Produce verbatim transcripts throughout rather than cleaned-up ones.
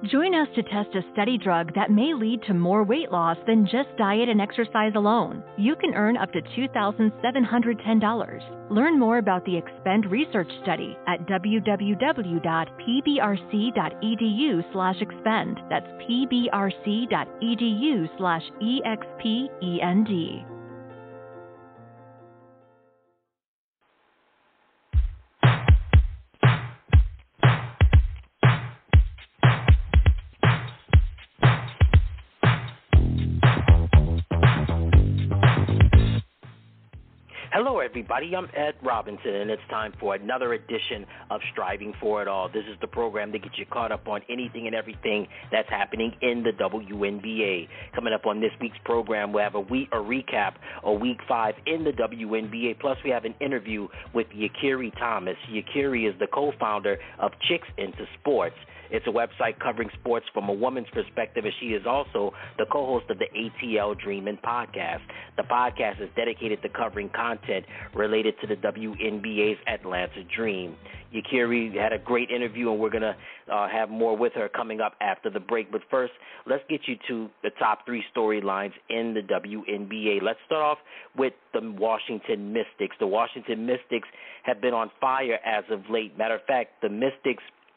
Join us to test a study drug that may lead to more weight loss than just diet and exercise alone. You can earn up to two thousand seven hundred ten dollars. Learn more about the Expend research study at w w w dot p b r c dot e d u slash expend. That's p b r c dot e d u slash E X P E N D. Hello, everybody. I'm Ed Robinson, and it's time for another edition of Striving for It All. This is the program that gets you caught up on anything and everything that's happening in the W N B A. Coming up on this week's program, we'll have a week a recap of Week Five in the W N B A. Plus, we have an interview with Yakiri Thomas. Yakiri is the co-founder of Chicks into Sports. It's a website covering sports from a woman's perspective, and she is also the co-host of the A T L Dreamin' podcast. The podcast is dedicated to covering content related to the W N B A's Atlanta Dream. Yakiri had a great interview, and we're going to uh, have more with her coming up after the break. But first, let's get you to the top three storylines in the W N B A. Let's start off with the Washington Mystics. The Washington Mystics have been on fire as of late. Matter of fact, the Mystics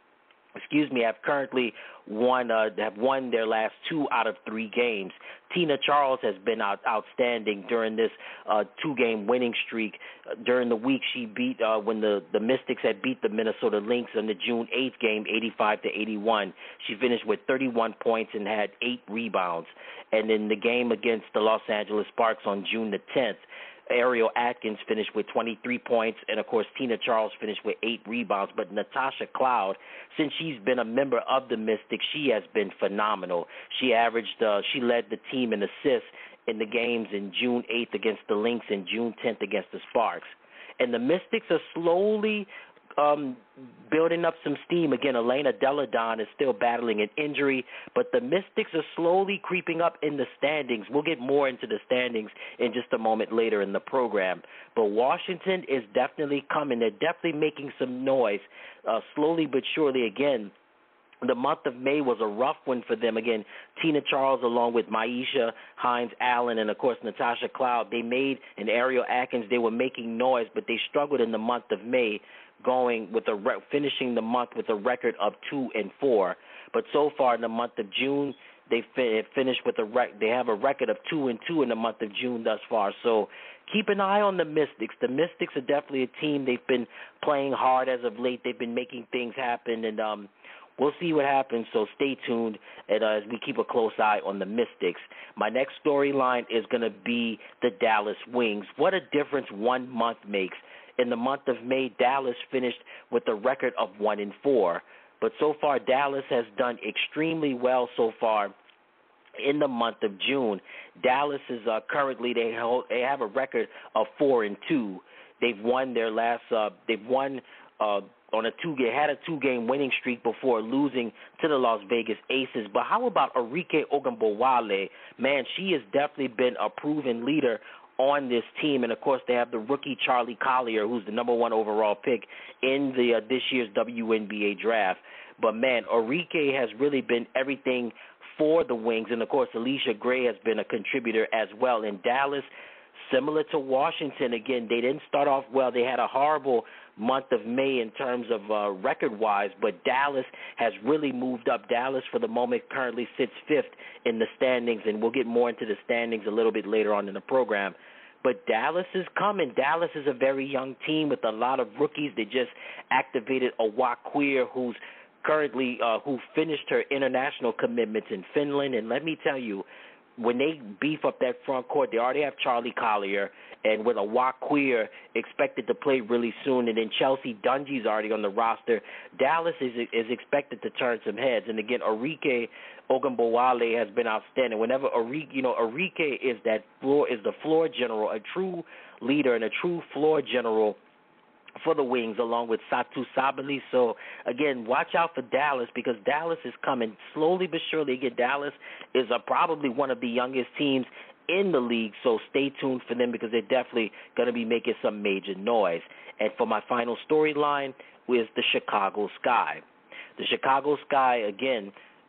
excuse me, have currently won uh, have won their last two out of three games. Tina Charles has been out, outstanding during this uh, two-game winning streak. Uh, during the week, she beat uh, when the, the Mystics had beat the Minnesota Lynx in the June eighth game, eighty-five to eighty-one. She finished with thirty-one points and had eight rebounds. And in the game against the Los Angeles Sparks on June the tenth, Ariel Atkins finished with twenty-three points, and, of course, Tina Charles finished with eight rebounds. But Natasha Cloud, since she's been a member of the Mystics, she has been phenomenal. She averaged, uh, she led the team in assists in the games in June eighth against the Lynx and June tenth against the Sparks. And the Mystics are slowly Um, building up some steam. Again, Elena Deladon is still battling an injury, but the Mystics are slowly creeping up in the standings. We'll get more into the standings in just a moment later in the program. But Washington is definitely coming. They're definitely making some noise, uh, slowly but surely. Again, the month of May was a rough one for them. Again, Tina Charles along with Maisha Hines-Allen and, of course, Natasha Cloud, they made, and Ariel Atkins, they were making noise, but they struggled in the month of May, going with a re- finishing the month with a record of two and four. But so far in the month of June, they fi- finished with a rec- they have a record of two and two in the month of June thus far. So keep an eye on the Mystics. The Mystics are definitely a team. They've been playing hard as of late. They've been making things happen, and um, we'll see what happens. So stay tuned and, uh, as we keep a close eye on the Mystics. My next storyline is going to be the Dallas Wings. What a difference one month makes. In the month of May, Dallas finished with a record of one and four. But so far, Dallas has done extremely well so far in the month of June. Dallas is uh, currently, they, hold, they have a record of four and two. They've won their last, uh, they've won uh, on a two, they had a two-game winning streak before losing to the Las Vegas Aces. But how about Arike Ogunbowale? Man, she has definitely been a proven leader on this team, and of course they have the rookie Charlie Collier, who's the number one overall pick in the uh, this year's W N B A draft. But man, Arike has really been everything for the Wings, and of course Alicia Gray has been a contributor as well. In Dallas, similar to Washington, again, they didn't start off well. They had a horrible month of May in terms of uh, record-wise, but Dallas has really moved up. Dallas, for the moment, currently sits fifth in the standings, and we'll get more into the standings a little bit later on in the program. But Dallas is coming. Dallas is a very young team with a lot of rookies. They just activated Awak Queer, who's currently uh, who finished her international commitments in Finland, and let me tell you, when they beef up that front court, they already have Charlie Collier, and with Awak Queer expected to play really soon, and then Chelsea Dungy's already on the roster, Dallas is is expected to turn some heads. And again, Arike Ogunbowale has been outstanding. Whenever Arike, you know, Arike is that floor is the floor general, a true leader and a true floor general for the Wings, along with Satu Sabali. So, again, watch out for Dallas, because Dallas is coming slowly but surely. Again, Dallas is uh, probably one of the youngest teams in the league, so stay tuned for them, because they're definitely going to be making some major noise. And for my final storyline is the Chicago Sky. The Chicago Sky, again,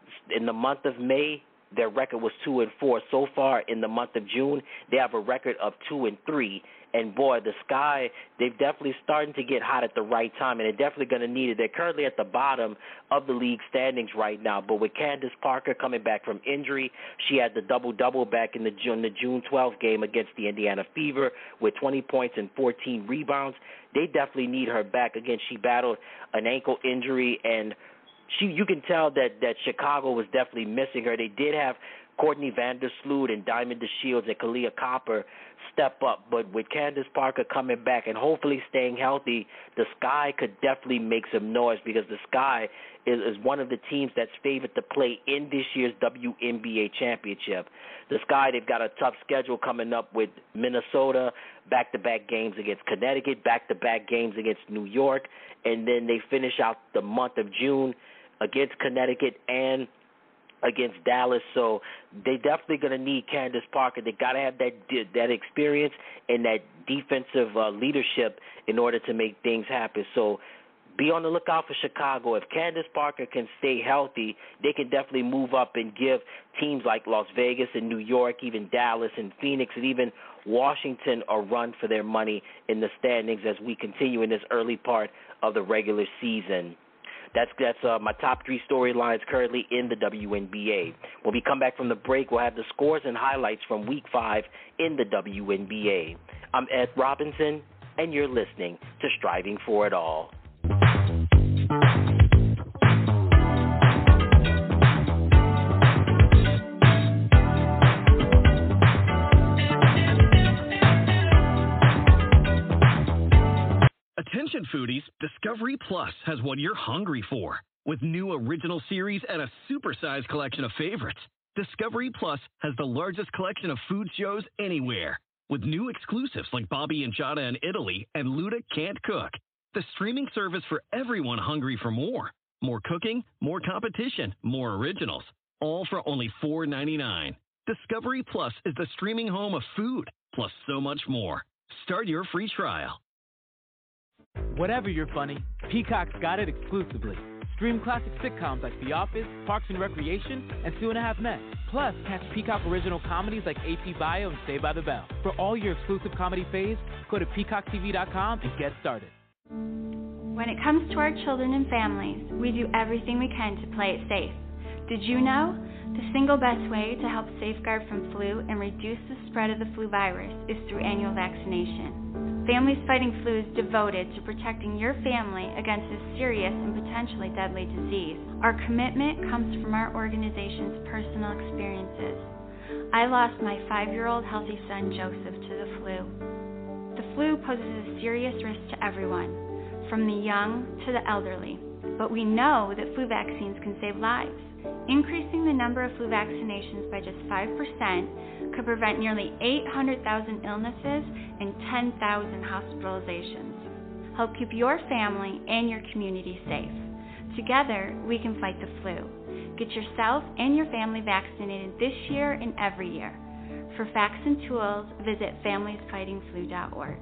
In the month of May, their record was two and four. So far, in the month of June, they have a record of two and three. And boy, the Sky, they've definitely starting to get hot at the right time, and they're definitely going to need it. They're currently at the bottom of the league standings right now, but with Candace Parker coming back from injury, she had the double-double back in the June, the June twelfth game against the Indiana Fever with twenty points and fourteen rebounds. They definitely need her back. Again, she battled an ankle injury, and she you can tell that, that Chicago was definitely missing her. They did have Courtney Vandersloot and Diamond DeShields and Kalia Copper step up, but with Candace Parker coming back and hopefully staying healthy, the Sky could definitely make some noise, because the Sky is, is one of the teams that's favored to play in this year's W N B A championship. The Sky, they've got a tough schedule coming up with Minnesota, back-to-back games against Connecticut, back-to-back games against New York, and then they finish out the month of June against Connecticut and against Dallas. So they definitely going to need Candace Parker. They got to have that that experience and that defensive uh, leadership in order to make things happen. So be on the lookout for Chicago. If Candace Parker can stay healthy, they can definitely move up and give teams like Las Vegas and New York, even Dallas and Phoenix, and even Washington a run for their money in the standings as we continue in this early part of the regular season. That's that's uh, my top three storylines currently in the W N B A. When we come back from the break, we'll have the scores and highlights from Week five in the W N B A. I'm Ed Robinson, and you're listening to Striving for It All. Attention foodies, Discovery Plus has what you're hungry for. With new original series and a supersized collection of favorites, Discovery Plus has the largest collection of food shows anywhere. With new exclusives like Bobby and Giada in Italy and Luda Can't Cook. The streaming service for everyone hungry for more. More cooking, more competition, more originals. All for only four ninety-nine. Discovery Plus is the streaming home of food, plus so much more. Start your free trial. Whatever you're funny, Peacock's got it exclusively. Stream classic sitcoms like The Office, Parks and Recreation, and Two and a Half Men. Plus, catch Peacock original comedies like A P Bio and Saved by the Bell. For all your exclusive comedy faves, go to peacock t v dot com and get started. When it comes to our children and families, we do everything we can to play it safe. Did you know? The single best way to help safeguard from flu and reduce the spread of the flu virus is through annual vaccination. Families Fighting Flu is devoted to protecting your family against this serious and potentially deadly disease. Our commitment comes from our organization's personal experiences. I lost my five-year-old healthy son, Joseph, to the flu. The flu poses a serious risk to everyone, from the young to the elderly. But we know that flu vaccines can save lives. Increasing the number of flu vaccinations by just five percent could prevent nearly eight hundred thousand illnesses and ten thousand hospitalizations. Help keep your family and your community safe. Together, we can fight the flu. Get yourself and your family vaccinated this year and every year. For facts and tools, visit families fighting flu dot org.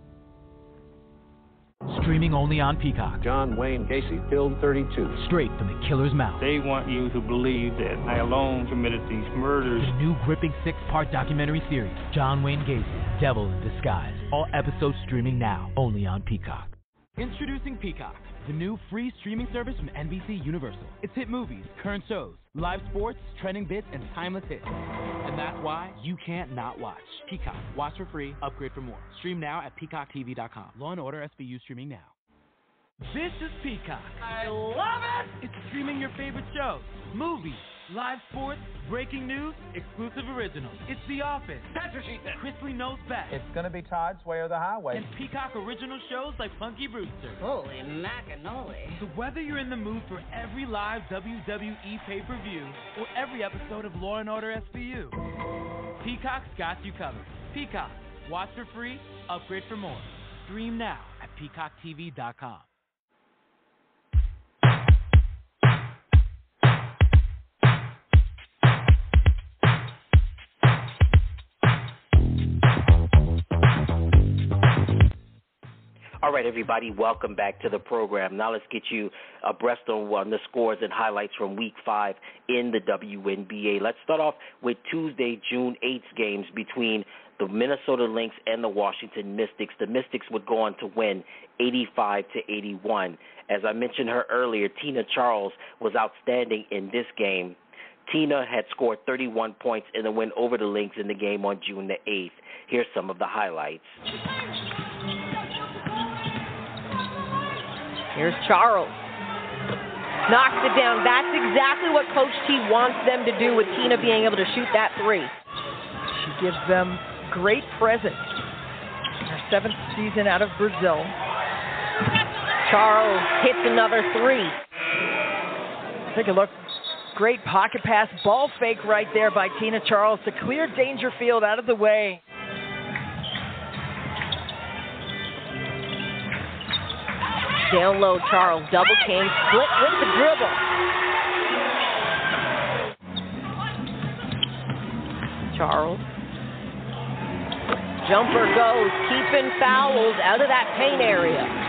Streaming only on Peacock. John Wayne Gacy killed thirty-two. Straight from the killer's mouth. They want you to believe that I alone committed these murders. The new gripping six-part documentary series, John Wayne Gacy, Devil in Disguise. All episodes streaming now, only on Peacock. Introducing Peacock, the new free streaming service from N B C Universal. It's hit movies, current shows, live sports, trending bits, and timeless hits. And that's why you can't not watch. Peacock. Watch for free, upgrade for more. Stream now at peacock t v dot com. Law and Order S V U streaming now. This is Peacock. I love it! It's streaming your favorite shows, movies, live sports, breaking news, exclusive originals. It's The Office. That's what she said. Chrisley Knows Best. It's gonna be Todd's Way or the Highway. And Peacock original shows like Punky Brewster. Holy macanoli. So whether you're in the mood for every live W W E pay-per-view or every episode of Law and Order S V U, Peacock's got you covered. Peacock. Watch for free, upgrade for more. Stream now at peacock t v dot com. All All right, everybody, welcome back to the program. Now let's get you abreast on, on the scores and highlights from Week five in the W N B A. Let's start off with Tuesday, June eighth games between the Minnesota Lynx and the Washington Mystics. The Mystics would go on to win eighty-five to eighty-one. As I mentioned her earlier, Tina Charles was outstanding in this game. Tina had scored thirty-one points in the win over the Lynx in the game on June the eighth. Here's some of the highlights. Here's Charles. Knocks it down. That's exactly what Coach T wants them to do with Tina being able to shoot that three. She gives them great presence. Her seventh season out of Brazil. Charles hits another three. Take a look. Great pocket pass, ball fake right there by Tina Charles to clear Dangerfield out of the way. Down low, Charles, double king, split with the dribble. Charles. Jumper goes, keeping fouls out of that paint area.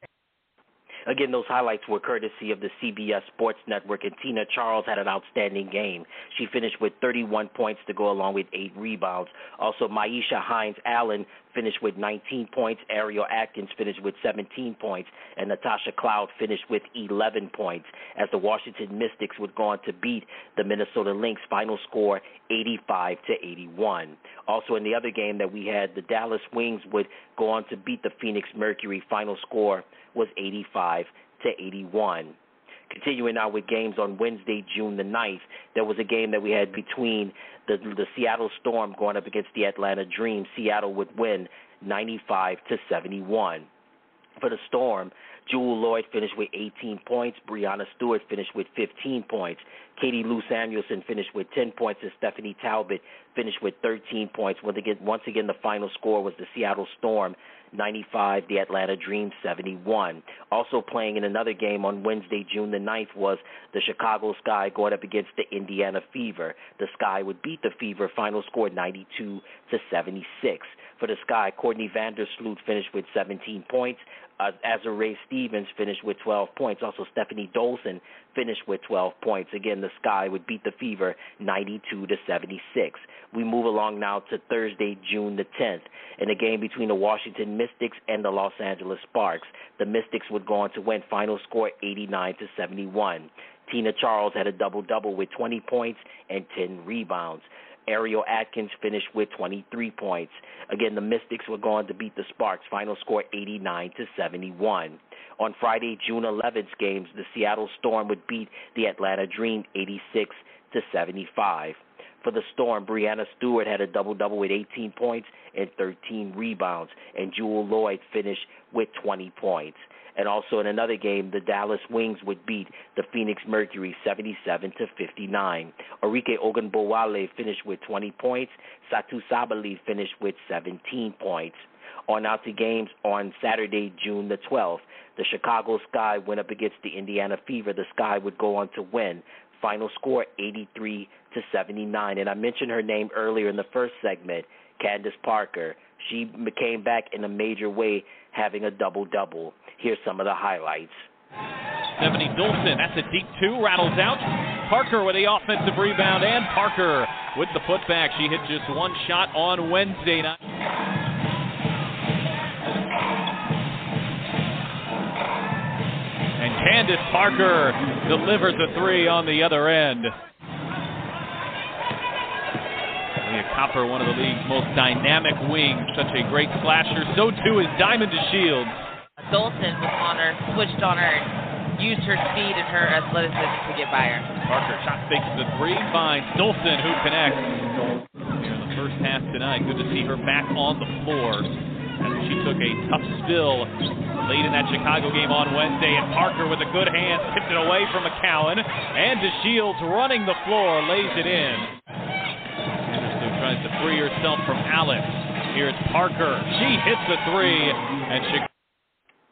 Again, those highlights were courtesy of the C B S Sports Network, and Tina Charles had an outstanding game. She finished with thirty-one points to go along with eight rebounds. Also, Maisha Hines-Allen finished with nineteen points. Ariel Atkins finished with seventeen points, and Natasha Cloud finished with eleven points, as the Washington Mystics would go on to beat the Minnesota Lynx. Final score eighty-five to eighty-one. Also, in the other game that we had, the Dallas Wings would go on to beat the Phoenix Mercury. Final score was eighty-five to eighty-one. Continuing now with games on Wednesday, June the ninth, there was a game that we had between the, the Seattle Storm going up against the Atlanta Dream. Seattle would win ninety-five to seventy-one. For the Storm, Jewel Lloyd finished with eighteen points. Brianna Stewart finished with fifteen points. Katie Lou Samuelson finished with ten points, and Stephanie Talbot finished with thirteen points. Once again, once again, the final score was the Seattle Storm ninety-five, the Atlanta Dream seventy-one. Also playing in another game on Wednesday, June the ninth, was the Chicago Sky going up against the Indiana Fever. The Sky would beat the Fever. Final score ninety-two to seventy-six. For the Sky, Courtney Vandersloot finished with seventeen points. Uh, Azurá Stevens finished with twelve points. Also, Stephanie Dolson finished with twelve points. Again, the Sky would beat the Fever ninety-two to seventy-six. We move along now to Thursday, June the tenth, in a game between the Washington Mystics and the Los Angeles Sparks. The Mystics would go on to win. Final score eighty-nine to seventy-one. Tina Charles had a double-double with twenty points and ten rebounds. Ariel Atkins finished with twenty-three points. Again, the Mystics were going to beat the Sparks. Final score eighty-nine to seventy-one. On Friday, June eleventh games, the Seattle Storm would beat the Atlanta Dream eighty-six to seventy-five. For the Storm, Brianna Stewart had a double-double with eighteen points and thirteen rebounds, and Jewel Lloyd finished with twenty points. And also in another game, the Dallas Wings would beat the Phoenix Mercury seventy-seven to fifty-nine. Orike Ogunbowale finished with twenty points. Satu Sabali finished with seventeen points. On out to games on Saturday, June the twelfth. The Chicago Sky went up against the Indiana Fever. The Sky would go on to win. Final score eighty-three to seventy-nine. And I mentioned her name earlier in the first segment, Candace Parker. She came back in a major way, having a double-double. Here's some of the highlights. Stephanie Dolson, that's a deep two, rattles out. Parker with the offensive rebound, and Parker with the putback. She hit just one shot on Wednesday night. And Candace Parker delivers a three on the other end. Leah Copper, one of the league's most dynamic wings, such a great slasher. So too is Diamond DeShields. Dolson was on her, switched on her, used her speed and her athleticism to get by her. Parker shot fakes the three, finds Dolson, who connects. Here in the first half tonight, good to see her back on the floor after she took a tough spill late in that Chicago game on Wednesday. And Parker with a good hand tipped it away from McCowan, and DeShields running the floor lays it in. Anderson tries to free herself from Alex. Here's Parker. She hits the three, and Chicago.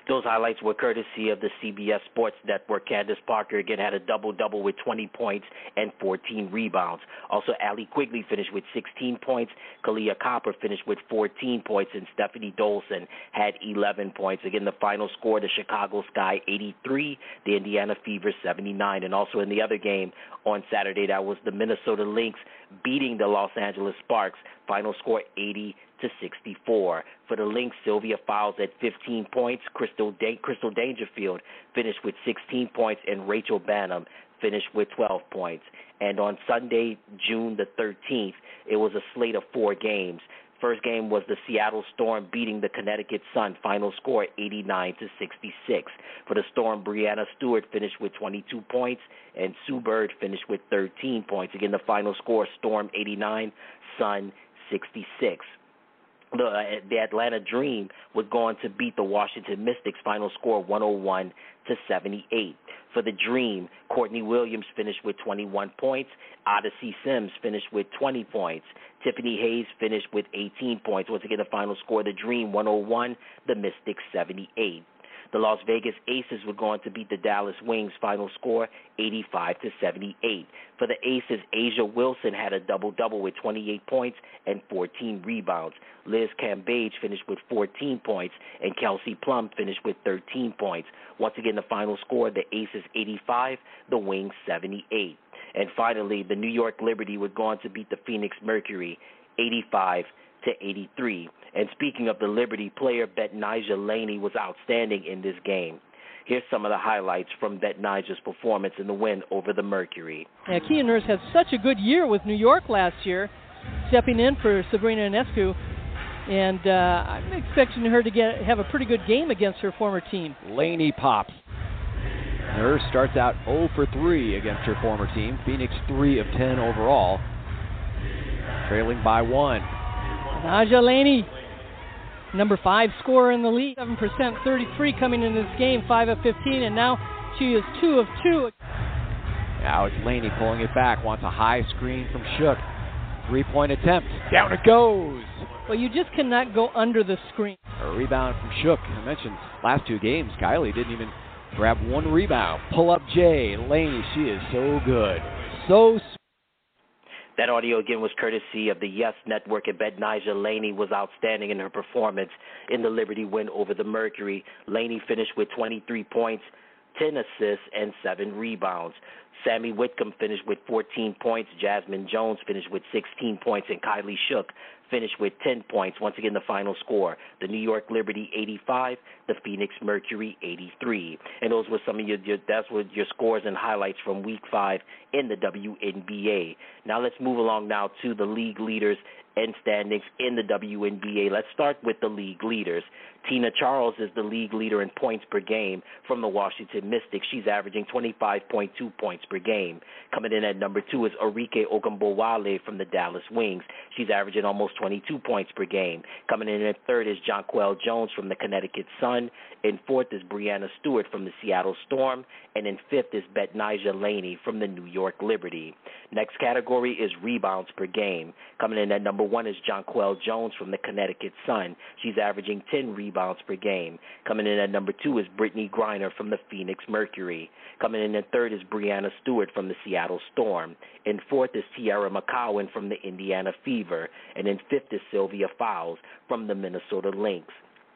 Those highlights were courtesy of the C B S Sports Network. Candace Parker again had a double-double with twenty points and fourteen rebounds. Also, Allie Quigley finished with sixteen points. Kalia Copper finished with fourteen points, and Stephanie Dolson had eleven points. Again, the final score, the Chicago Sky eighty-three, the Indiana Fever seventy-nine. And also in the other game on Saturday, that was the Minnesota Lynx beating the Los Angeles Sparks. Final score eighty to sixty-four. For the Lynx, Sylvia Fowles at fifteen points. Crystal, da- Crystal Dangerfield finished with sixteen points, and Rachel Banham finished with twelve points. And on Sunday, June the thirteenth, it was a slate of four games. First game was the Seattle Storm beating the Connecticut Sun. Final score eighty-nine to sixty-six. For the Storm, Brianna Stewart finished with twenty-two points, and Sue Bird finished with thirteen points. Again, the final score, Storm eighty-nine, Sun sixty-six. The, uh, the Atlanta Dream was going to beat the Washington Mystics. Final score one oh one to seventy-eight. For the Dream, Courtney Williams finished with twenty-one points. Odyssey Sims finished with twenty points. Tiffany Hayes finished with eighteen points. Once again, the final score, the Dream one oh one, the Mystics seventy-eight. The Las Vegas Aces were going to beat the Dallas Wings. Final score, eighty-five to seventy-eight. For the Aces, Asia Wilson had a double-double with twenty-eight points and fourteen rebounds. Liz Cambage finished with fourteen points, and Kelsey Plum finished with thirteen points. Once again, the final score, the Aces eighty-five, the Wings seventy-eight. And finally, the New York Liberty were going to beat the Phoenix Mercury eighty-five to eighty-three. And speaking of the Liberty, player Betnijah Laney was outstanding in this game. Here's some of the highlights from Betnijah's performance in the win over the Mercury. Yeah, Kia Nurse had such a good year with New York last year, stepping in for Sabrina Ionescu, and uh, I'm expecting her to get have a pretty good game against her former team. Laney pops. Nurse starts out oh for three against her former team. Phoenix three of ten overall, trailing by one. Betnijah Laney, number five scorer in the league, seven percent, thirty-three coming into this game, five of fifteen, and now she is two of two. Now it's Laney pulling it back, wants a high screen from Shook. Three-point attempt, down it goes. Well, you just cannot go under the screen. A rebound from Shook. I mentioned last two games, Kylie didn't even grab one rebound. Pull up Jay, Laney, she is so good. So That audio, again, was courtesy of the Yes Network, and Betnijah Laney was outstanding in her performance in the Liberty win over the Mercury. Laney finished with twenty-three points, ten assists, and seven rebounds. Sammy Whitcomb finished with fourteen points. Jasmine Jones finished with sixteen points, and Kylie Shook finished with ten points. Once again, the final score, the New York Liberty eighty-five, the Phoenix Mercury eighty-three. And those were some of your, your that's what your scores and highlights from Week five in the W N B A. Now let's move along now to the league leaders and standings in the W N B A. Let's start with the league leaders. Tina Charles is the league leader in points per game from the Washington Mystics. She's averaging twenty-five point two points per game. Coming in at number two is Arike Ogunbowale from the Dallas Wings. She's averaging almost twenty-two points per game. Coming in at third is Jonquel Jones from the Connecticut Sun. In fourth is Brianna Stewart from the Seattle Storm. And in fifth is Betnijah Laney from the New York Liberty. Next category is rebounds per game. Coming in at number one is Jonquel Jones from the Connecticut Sun. She's averaging ten rebounds per game. Coming in at number two is Brittany Griner from the Phoenix Mercury. Coming in at third is Brianna Stewart from the Seattle Storm. In fourth is Tiara McCowan from the Indiana Fever. And in fifth is Sylvia Fowles from the Minnesota Lynx.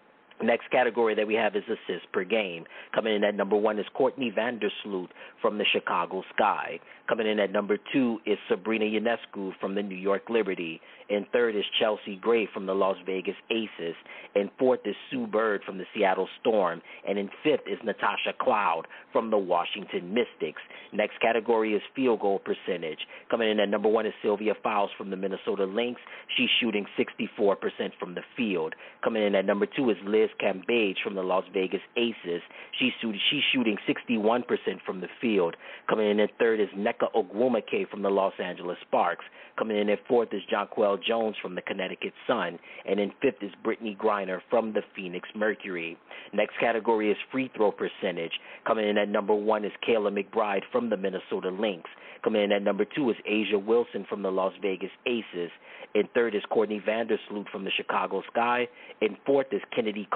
Next category that we have is assists per game. Coming in at number one is Courtney Vandersloot from the Chicago Sky. Coming in at number two is Sabrina Ionescu from the New York Liberty. In third is Chelsea Gray from the Las Vegas Aces. In fourth is Sue Bird from the Seattle Storm. And in fifth is Natasha Cloud from the Washington Mystics. Next category is field goal percentage. Coming in at number one is Sylvia Fowles from the Minnesota Lynx. She's shooting sixty-four percent from the field. Coming in at number two is Liz Cambage from the Las Vegas Aces. She's, she's shooting sixty-one percent from the field. Coming in at third is Nneka Ogwumike from the Los Angeles Sparks. Coming in at fourth is Jonquel Jones from the Connecticut Sun. And in fifth is Brittany Griner from the Phoenix Mercury. Next category is free throw percentage. Coming in at number one is Kayla McBride from the Minnesota Lynx. Coming in at number two is Asia Wilson from the Las Vegas Aces. In third is Courtney Vandersloot from the Chicago Sky. In fourth is Kennedy Carter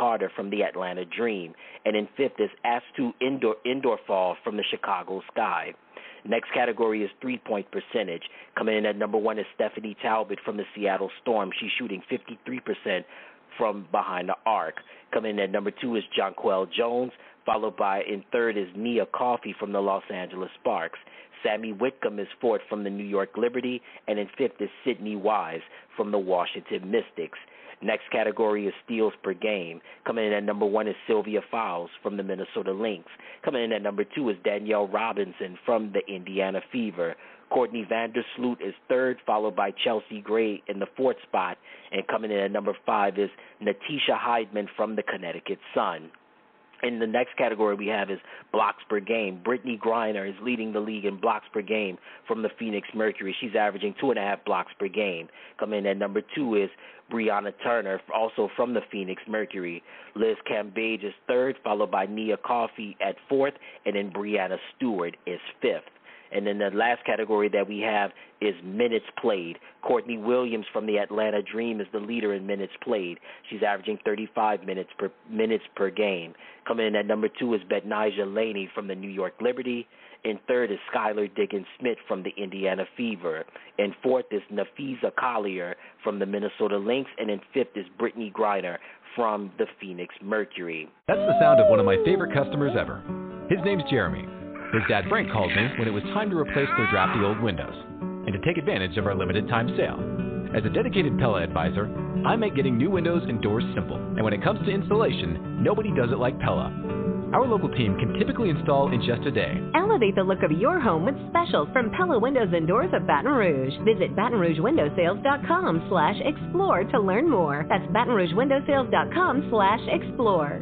Carter from the Atlanta Dream. And in fifth is Astu Indoor, Indoor Fall from the Chicago Sky. Next category is three-point percentage. Coming in at number one is Stephanie Talbot from the Seattle Storm. She's shooting fifty-three percent from behind the arc. Coming in at number two is Jonquel Jones, followed by in third is Nia Coffey from the Los Angeles Sparks. Sammy Whitcomb is fourth from the New York Liberty, and in fifth is Sydney Wise from the Washington Mystics. Next category is steals per game. Coming in at number one is Sylvia Fowles from the Minnesota Lynx. Coming in at number two is Danielle Robinson from the Indiana Fever. Courtney Vandersloot is third, followed by Chelsea Gray in the fourth spot. And coming in at number five is Natisha Heidman from the Connecticut Sun. In the next category we have is blocks per game. Brittany Griner is leading the league in blocks per game from the Phoenix Mercury. She's averaging two and a half blocks per game. Coming in at number two is Brianna Turner, also from the Phoenix Mercury. Liz Cambage is third, followed by Nia Coffey at fourth, and then Brianna Stewart is fifth. And then the last category that we have is minutes played. Courtney Williams from the Atlanta Dream is the leader in minutes played. She's averaging thirty-five minutes per minutes per game. Coming in at number two is Betnijah Laney from the New York Liberty. In third is Skylar Diggins-Smith from the Indiana Fever. In fourth is Nafisa Collier from the Minnesota Lynx. And in fifth is Brittany Griner from the Phoenix Mercury. That's the sound of one of my favorite customers ever. His name's Jeremy. His dad Frank called me when it was time to replace their drafty old windows and to take advantage of our limited time sale. As a dedicated Pella advisor, I make getting new windows and doors simple. And when it comes to installation, nobody does it like Pella. Our local team can typically install in just a day. Elevate the look of your home with specials from Pella Windows and Doors of Baton Rouge. Visit Baton Rouge Window Sales dot com slash explore to learn more. That's Baton Rouge Window Sales dot com slash explore.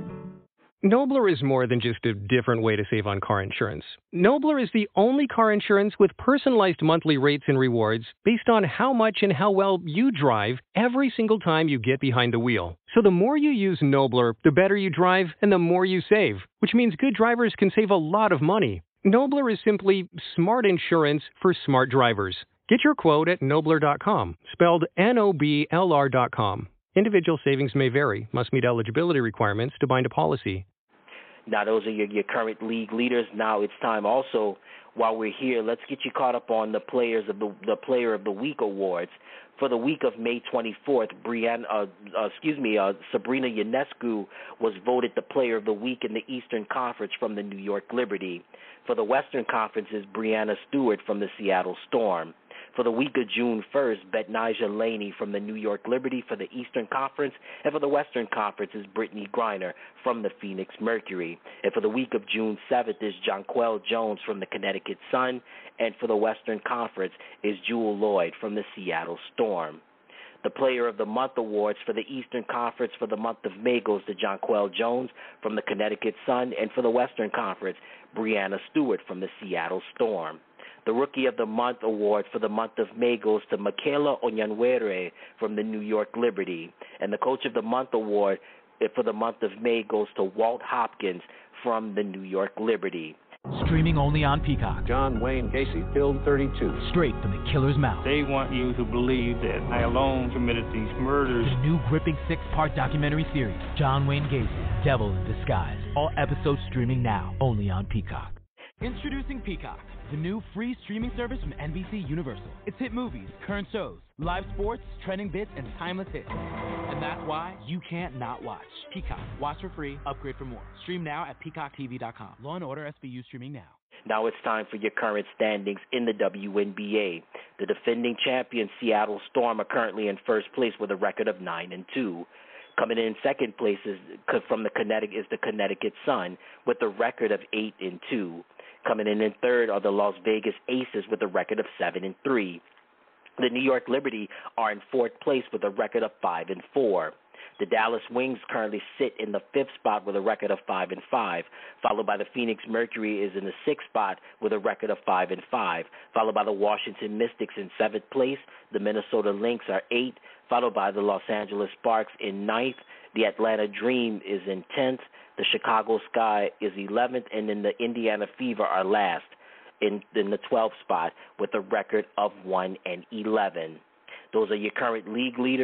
Nobler is more than just a different way to save on car insurance. Nobler is the only car insurance with personalized monthly rates and rewards based on how much and how well you drive every single time you get behind the wheel. So the more you use Nobler, the better you drive and the more you save, which means good drivers can save a lot of money. Nobler is simply smart insurance for smart drivers. Get your quote at Nobler dot com, spelled N O B L R dot com. Individual savings may vary, must meet eligibility requirements to bind a policy. Now, those are your, your current league leaders. Now it's time also, while we're here, let's get you caught up on the players of the the Player of the Week awards. For the week of May twenty-fourth, Brianna, uh, uh, excuse me, uh, Sabrina Ionescu was voted the Player of the Week in the Eastern Conference from the New York Liberty. For the Western Conference is Brianna Stewart from the Seattle Storm. For the week of June first, Betnijah Laney from the New York Liberty for the Eastern Conference, and for the Western Conference is Brittany Griner from the Phoenix Mercury. And for the week of June seventh is Jonquel Jones from the Connecticut Sun, and for the Western Conference is Jewel Lloyd from the Seattle Storm. The Player of the Month awards for the Eastern Conference for the month of May goes to Jonquel Jones from the Connecticut Sun, and for the Western Conference, Brianna Stewart from the Seattle Storm. The Rookie of the Month award for the month of May goes to Michaela Onyanwere from the New York Liberty. And the Coach of the Month award for the month of May goes to Walt Hopkins from the New York Liberty. Streaming only on Peacock. John Wayne Gacy, Field thirty-two. Straight from the killer's mouth. They want you to believe that I alone committed these murders. The new gripping six-part documentary series, John Wayne Gacy, Devil in Disguise. All episodes streaming now, only on Peacock. Introducing Peacock, the new free streaming service from N B C Universal. It's hit movies, current shows, live sports, trending bits, and timeless hits. And that's why you can't not watch. Peacock. Watch for free, upgrade for more. Stream now at peacock T V dot com. Law and Order S V U streaming now. Now it's time for your current standings in the W N B A. The defending champion Seattle Storm are currently in first place with a record of nine and two. Coming in second place is from the Connecticut is the Connecticut Sun with a record of eight and two. Coming in in third are the Las Vegas Aces with a record of seven and three. The New York Liberty are in fourth place with a record of five and four. The Dallas Wings currently sit in the fifth spot with a record of five and five, followed by the Phoenix Mercury is in the sixth spot with a record of five and five, followed by the Washington Mystics in seventh place. The Minnesota Lynx are eight, followed by the Los Angeles Sparks in ninth. The Atlanta Dream is in tenth. The Chicago Sky is eleventh, and then the Indiana Fever are last in, in the twelfth spot with a record of one and eleven. Those are your current league leaders.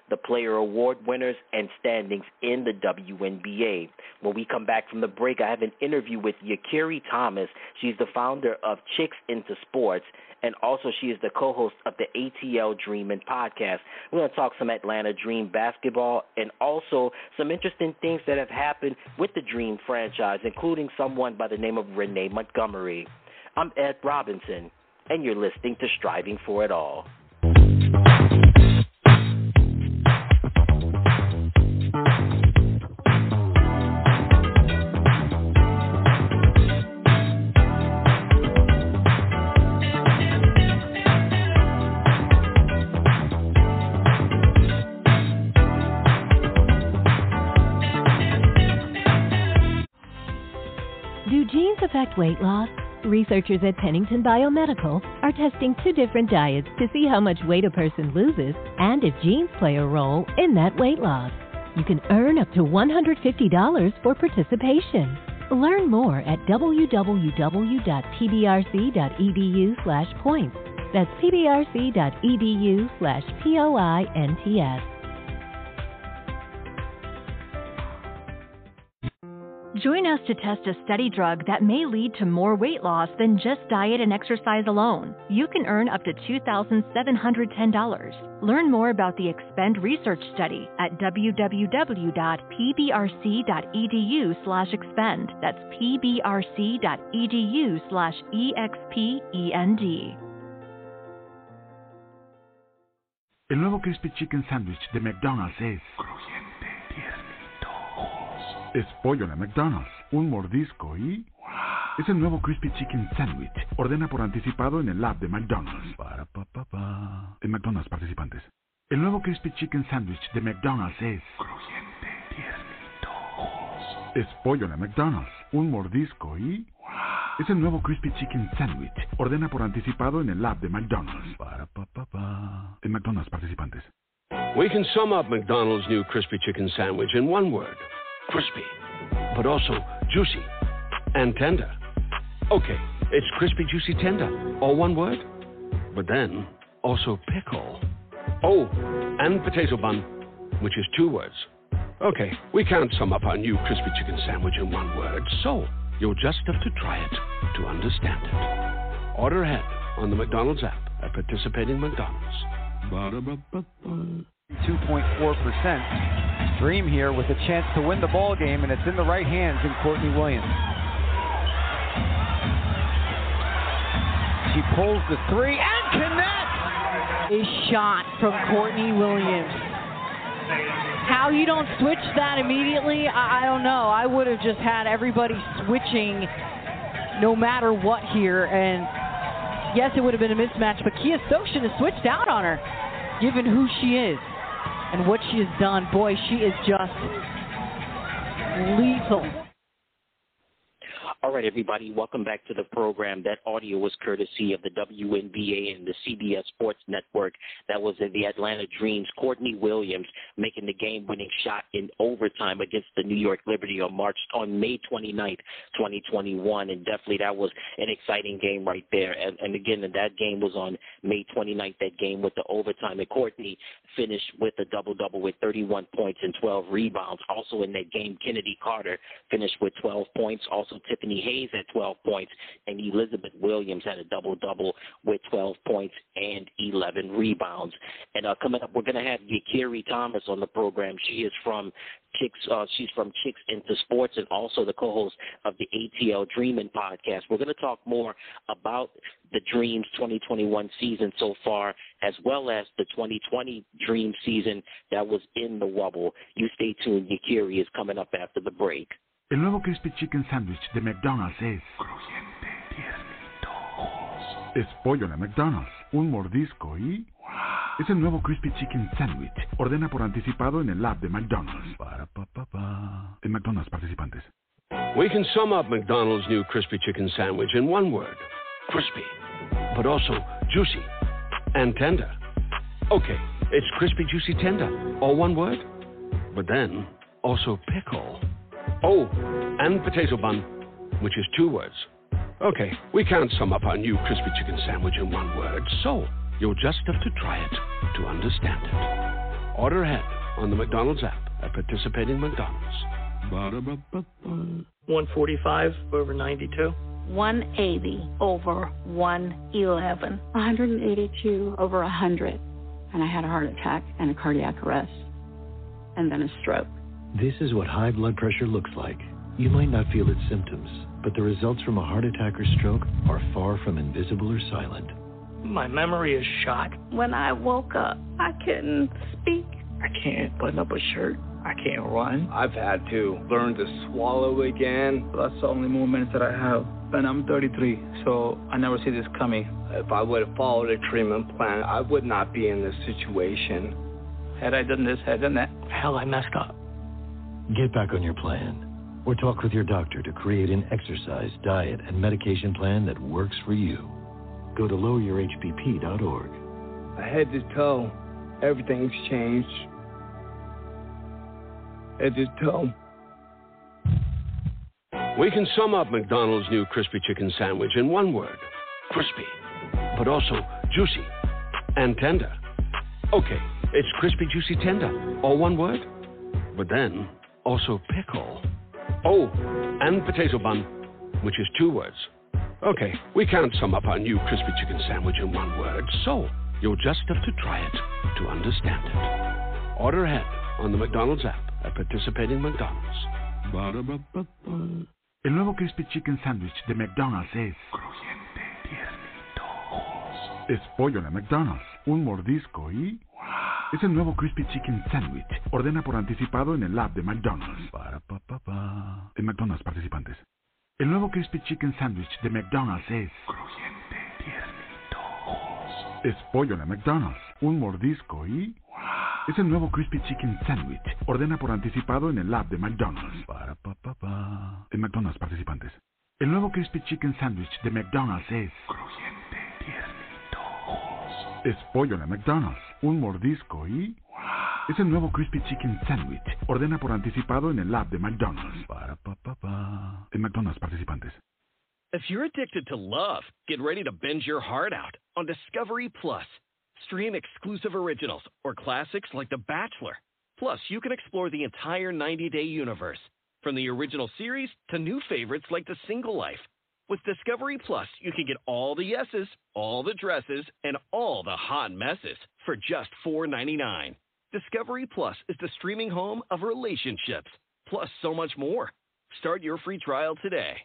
the player award winners, and standings in the W N B A. When we come back from the break, I have an interview with Yakiri Thomas. She's the founder of Chicks into Sports, and also she is the co-host of the A T L Dreamin' podcast. We're going to talk some Atlanta Dream basketball and also some interesting things that have happened with the Dream franchise, including someone by the name of Renee Montgomery. I'm Ed Robinson, and you're listening to Striving for It All. Do genes affect weight loss? Researchers at Pennington Biomedical are testing two different diets to see how much weight a person loses and if genes play a role in that weight loss. You can earn up to one hundred fifty dollars for participation. Learn more at www.pbrc.edu slash points. That's pbrc.edu slash P-O-I-N-T-S. Join us to test a study drug that may lead to more weight loss than just diet and exercise alone. You can earn up to two thousand seven hundred ten dollars. Learn more about the Expend research study at www.pbrc.edu slash expend. That's pbrc.edu slash E-X-P-E-N-D. El nuevo Crispy Chicken Sandwich de McDonald's es crujiente, tiernito. Es pollo en McDonald's, un mordisco y... ¡Wow! Es el nuevo Crispy Chicken Sandwich. Ordena por anticipado en el app de McDonald's. Para, pa, pa, pa. En McDonald's participantes. El nuevo Crispy Chicken Sandwich de McDonald's es... crujiente, tiernito. Es pollo en McDonald's, un mordisco y... ¡Wow! Es el nuevo Crispy Chicken Sandwich. Ordena por anticipado en el app de McDonald's. Para, pa, pa, pa. En McDonald's participantes. We can sum up McDonald's new Crispy Chicken Sandwich in one word. Crispy, but also juicy and tender. Okay, it's crispy, juicy, tender, all one word. But then, also pickle. Oh, and potato bun, which is two words. Okay, we can't sum up our new crispy chicken sandwich in one word, so you'll just have to try it to understand it. Order ahead on the McDonald's app at participating McDonald's. two point four percent. Dream here with a chance to win the ball game, and it's in the right hands in Courtney Williams. She pulls the three and connects. A shot from Courtney Williams. How you don't switch that immediately, I, I don't know. I would have just had everybody switching no matter what here, and yes, it would have been a mismatch, but Kia Stokes should have switched out on her, given who she is and what she has done. Boy, she is just lethal. All right, everybody, welcome back to the program. That audio was courtesy of the W N B A and the C B S Sports Network. That was in the Atlanta Dreams. Courtney Williams making the game-winning shot in overtime against the New York Liberty on March on May twenty-ninth, twenty twenty-one, and definitely that was an exciting game right there. And, and again, that game was on May twenty-ninth. That game with the overtime, and Courtney finished with a double-double with thirty-one points and twelve rebounds. Also in that game, Kennedy Carter finished with twelve points. Also Tiffany Hayes had twelve points, and Elizabeth Williams had a double-double with twelve points and eleven rebounds. And uh, coming up, we're going to have Yakiri Thomas on the program. She is from Chicks. Uh, she's from Chicks into Sports, and also the co-host of the A T L Dreamin' podcast. We're going to talk more about the Dreams twenty twenty-one season so far, as well as the twenty twenty Dream season that was in the wobble. You stay tuned. Yakiri is coming up after the break. El nuevo Crispy Chicken Sandwich de McDonald's es crujiente, tiernito. Es pollo en McDonald's, un mordisco y... ¡Wow! Es el nuevo Crispy Chicken Sandwich. Ordena por anticipado en el app de McDonald's. Para, pa, pa, pa. En McDonald's participantes. We can sum up McDonald's new Crispy Chicken Sandwich in one word. Crispy, but also juicy and tender. Okay, it's crispy, juicy, tender, all one word. But then, also pickle. Oh, and potato bun, which is two words. Okay, we can't sum up our new crispy chicken sandwich in one word, so you'll just have to try it to understand it. Order ahead on the McDonald's app at participating McDonald's. Ba-da-ba-ba-ba. one forty-five over ninety-two. one eighty over one eleven. one hundred eighty-two over one hundred. And I had a heart attack and a cardiac arrest. And then a stroke. This is what high blood pressure looks like. You might not feel its symptoms, but the results from a heart attack or stroke are far from invisible or silent. My memory is shot. When I woke up, I couldn't speak. I can't button up a shirt. I can't run. I've had to learn to swallow again. That's the only moments that I have. And I'm thirty-three, so I never see this coming. If I would have followed a treatment plan, I would not be in this situation. Had I done this, had I done that, hell, I messed up. Get back on your plan, or talk with your doctor to create an exercise, diet, and medication plan that works for you. Go to lower your H B P dot org. Head to toe, everything's changed. Head to toe. We can sum up McDonald's new crispy chicken sandwich in one word. Crispy, but also juicy and tender. Okay, it's crispy, juicy, tender, all one word. But then, also pickle. Oh, and potato bun, which is two words. Okay, we can't sum up our new crispy chicken sandwich in one word, so you'll just have to try it to understand it. Order ahead on the McDonald's app at participating McDonald's. Ba-da-ba-ba-ba. El nuevo Crispy Chicken Sandwich de McDonald's es crujiente, tiernito. Es pollo en McDonald's, un mordisco y... Es el nuevo Crispy Chicken Sandwich. Ordena por anticipado en el app de McDonald's. Para, pa, pa, pa. En McDonald's participantes. El nuevo Crispy Chicken Sandwich de McDonald's es crujiente, tiernito. Es pollo en McDonald's, un mordisco y... Es el nuevo Crispy Chicken Sandwich. Ordena por anticipado en el app de McDonald's. Para, pa, pa, pa. En McDonald's participantes. El nuevo Crispy Chicken Sandwich de McDonald's es crujiente, tiernito. Es pollo en McDonald's, un mordisco y... Es el nuevo Crispy Chicken Sandwich. Ordena por anticipado en el app de McDonald's. Para, pa, pa, pa. En McDonald's participantes. If you're addicted to love, get ready to binge your heart out on Discovery Plus. Stream exclusive originals or classics like The Bachelor. Plus, you can explore the entire ninety-day universe, from the original series to new favorites like The Single Life. With Discovery Plus, you can get all the yeses, all the dresses, and all the hot messes for just four ninety-nine. Discovery Plus is the streaming home of relationships, plus so much more. Start your free trial today.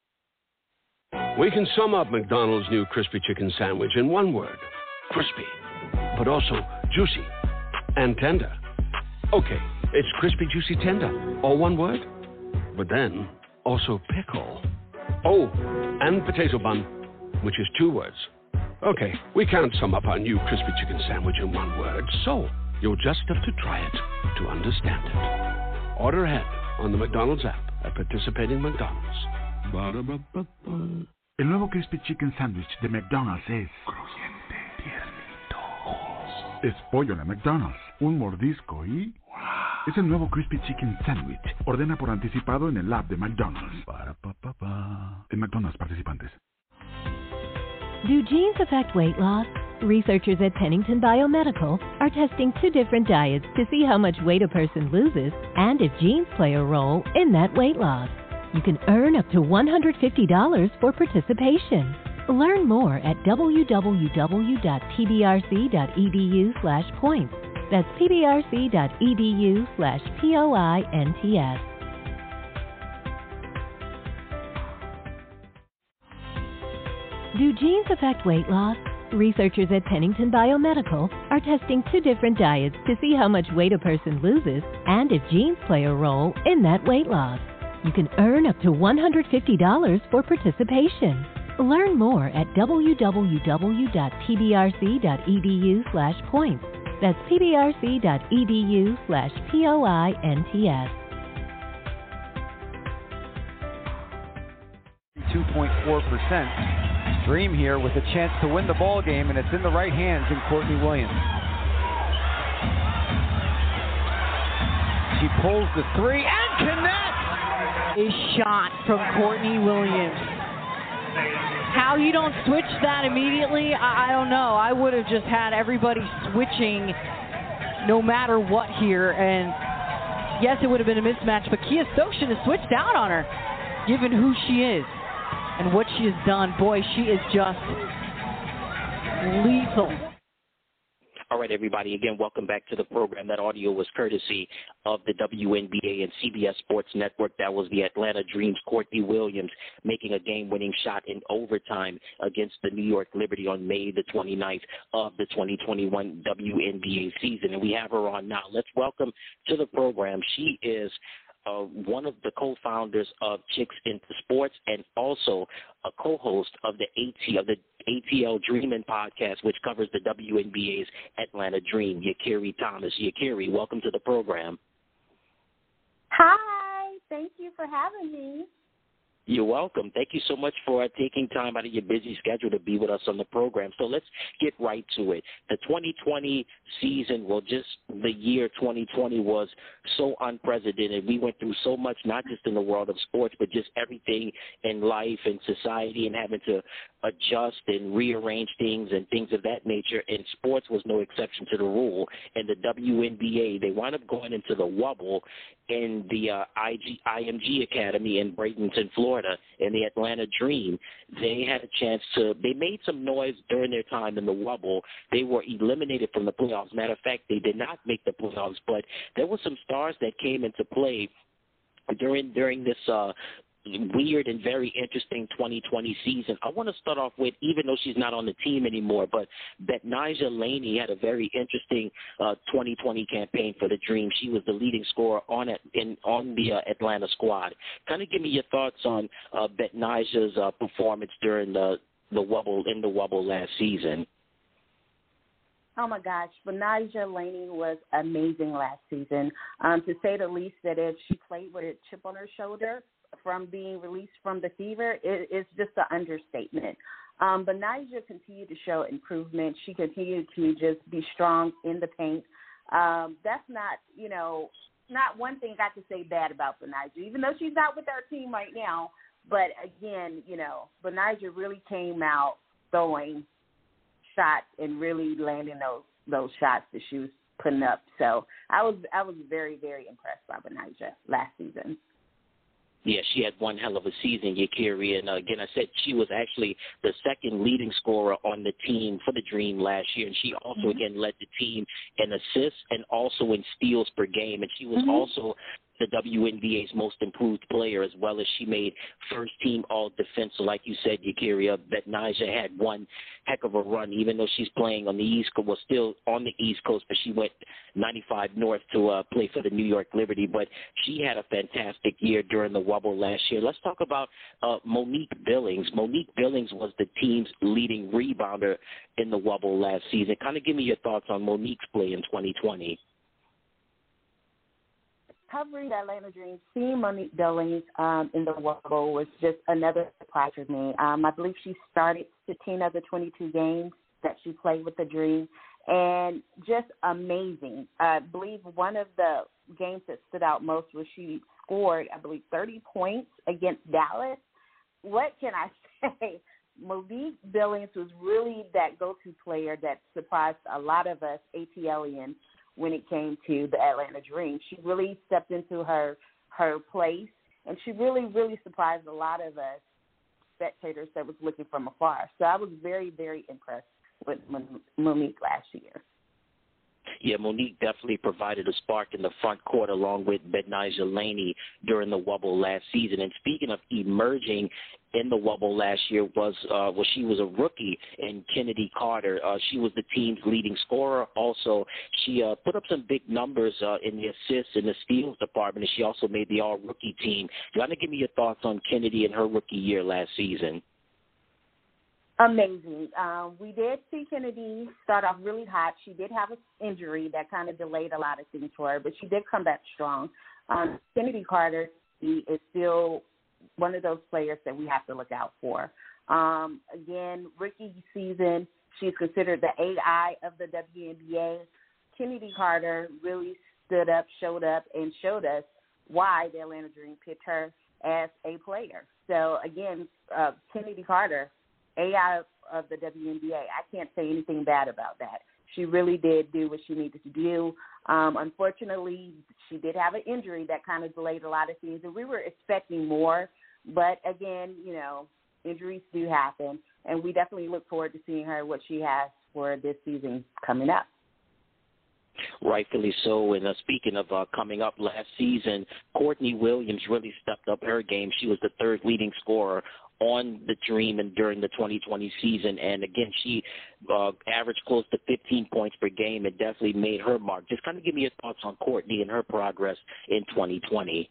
We can sum up McDonald's new crispy chicken sandwich in one word. Crispy, but also juicy and tender. Okay, it's crispy, juicy, tender, all one word. But then, also pickle. Oh, and potato bun, which is two words. Okay, we can't sum up our new crispy chicken sandwich in one word, so you'll just have to try it to understand it. Order ahead on the McDonald's app at participating McDonald's. Ba-da-ba-ba-ba. El nuevo Crispy Chicken Sandwich de McDonald's es crujiente, tiernito. Es pollo en McDonald's, un mordisco y... Es el nuevo Crispy Chicken Sandwich. Ordena por anticipado en el app de McDonald's. Para, pa, pa, pa. En McDonald's participantes. Do genes affect weight loss? Researchers at Pennington Biomedical are testing two different diets to see how much weight a person loses and if genes play a role in that weight loss. You can earn up to one hundred fifty dollars for participation. Learn more at w w w dot p b r c dot e d u slash points. That's p b r c dot e d u slash P O I N T S. Do genes affect weight loss? Researchers at Pennington Biomedical are testing two different diets to see how much weight a person loses and if genes play a role in that weight loss. You can earn up to one hundred fifty dollars for participation. Learn more at w w w dot p b r c dot e d u slash points. That's p b r c dot e d u slash P O I N T S. two point four percent. Dream here with a chance to win the ball game, and it's in the right hands in Courtney Williams. She pulls the three and connects! A shot from Courtney Williams. How you don't switch that immediately, I, I don't know. I would have just had everybody switching no matter what here. And yes, it would have been a mismatch, but Kia Stokes has switched out on her, given who she is and what she has done. Boy, she is just lethal. All right, everybody. Again, welcome back to the program. That audio was courtesy of the W N B A and C B S Sports Network. That was the Atlanta Dream's Courtney Williams making a game-winning shot in overtime against the New York Liberty on May the twenty-ninth of the twenty twenty-one W N B A season. And we have her on now. Let's welcome to the program. She is Uh, one of the co-founders of Chicks into Sports and also a co-host of the AT of the A T L Dreamin' podcast, which covers the W N B A's Atlanta Dream. Yakiri Thomas. Yakiri, welcome to the program. Hi. Thank you for having me. You're welcome. Thank you so much for uh, taking time out of your busy schedule to be with us on the program. So let's get right to it. The twenty twenty season, well, just the year twenty twenty was so unprecedented. We went through so much, not just in the world of sports, but just everything in life and society, and having to adjust and rearrange things and things of that nature. And sports was no exception to the rule. And the W N B A, they wound up going into the wobble in the uh, I G, I M G Academy in Bradenton, Florida, in the Atlanta Dream. They had a chance to, they made some noise during their time in the wobble. They were eliminated from the playoffs. Matter of fact, they did not make the playoffs, but there were some stars that came into play during during this uh, weird and very interesting twenty twenty season. I want to start off with, even though she's not on the team anymore, but Betnijah Laney had a very interesting uh, twenty twenty campaign for the Dream. She was the leading scorer on it in on the uh, Atlanta squad. Kind of give me your thoughts on uh, Betnijah's uh, performance during the the wobble in the wobble last season. Oh, my gosh. Betnijah Laney was amazing last season. Um, to say the least, that if she played with a chip on her shoulder from being released from the Fever, it, it's just an understatement. Um, Betnijah continued to show improvement. She continued to just be strong in the paint. Um, that's not, you know, not one thing I could say bad about Betnijah, even though she's not with our team right now. But, again, you know, Betnijah really came out throwing shots and really landing those those shots that she was putting up. So I was I was very, very impressed by Betnijah last season. Yeah, she had one hell of a season, Yakiri. And uh, again, I said she was actually the second leading scorer on the team for the Dream last year. And she also, mm-hmm. again, led the team in assists and also in steals per game. And she was mm-hmm. also the W N B A's most improved player, as well as she made first team all defense. So like you said, Yakiri, Betnijah had one heck of a run, even though she's playing on the East Coast, well, still on the East Coast, but she went ninety-five north to uh, play for the New York Liberty. But she had a fantastic year during the wobble last year. Let's talk about uh, Monique Billings. Monique Billings was the team's leading rebounder in the wobble last season. Kind of give me your thoughts on Monique's play in twenty twenty. Covering the Atlanta Dream, seeing Monique Billings um, in the wobble was just another surprise for me. Um, I believe she started fifteen of the twenty-two games that she played with the Dream, and just amazing. I believe one of the games that stood out most was she scored, I believe, thirty points against Dallas. What can I say? Monique Billings was really that go-to player that surprised a lot of us ATLians when it came to the Atlanta Dream. She really stepped into her her place, and she really, really surprised a lot of us spectators that was looking from afar. So I was very, very impressed with Monique last year. Yeah, Monique definitely provided a spark in the front court along with Betnijah Laney during the wobble last season. And speaking of emerging in the wobble last year was, uh, well, she was a rookie in Kennedy Carter. Uh, she was the team's leading scorer. Also, she uh, put up some big numbers uh, in the assists and the steals department, and she also made the all-rookie team. You want to give me your thoughts on Kennedy and her rookie year last season? Amazing. Um, we did see Kennedy start off really hot. She did have an injury that kind of delayed a lot of things for her, but she did come back strong. Um, Kennedy Carter is still one of those players that we have to look out for. Um, again, rookie season, she's considered the A I of the W N B A. Kennedy Carter really stood up, showed up, and showed us why the Atlanta Dream picked her as a player. So, again, uh, Kennedy Carter, A I of the W N B A. I can't say anything bad about that. she really did do what she needed to do. Um, unfortunately, she did have an injury that kind of delayed a lot of things, and we were expecting more. But, again, you know, injuries do happen, and we definitely look forward to seeing her, what she has for this season coming up. Rightfully so. And uh, speaking of uh, coming up last season, Courtney Williams really stepped up her game. She was the third leading scorer on the Dream and during the twenty twenty season. And, again, she uh, averaged close to fifteen points per game and definitely made her mark. Just kind of give me your thoughts on Courtney and her progress in twenty twenty.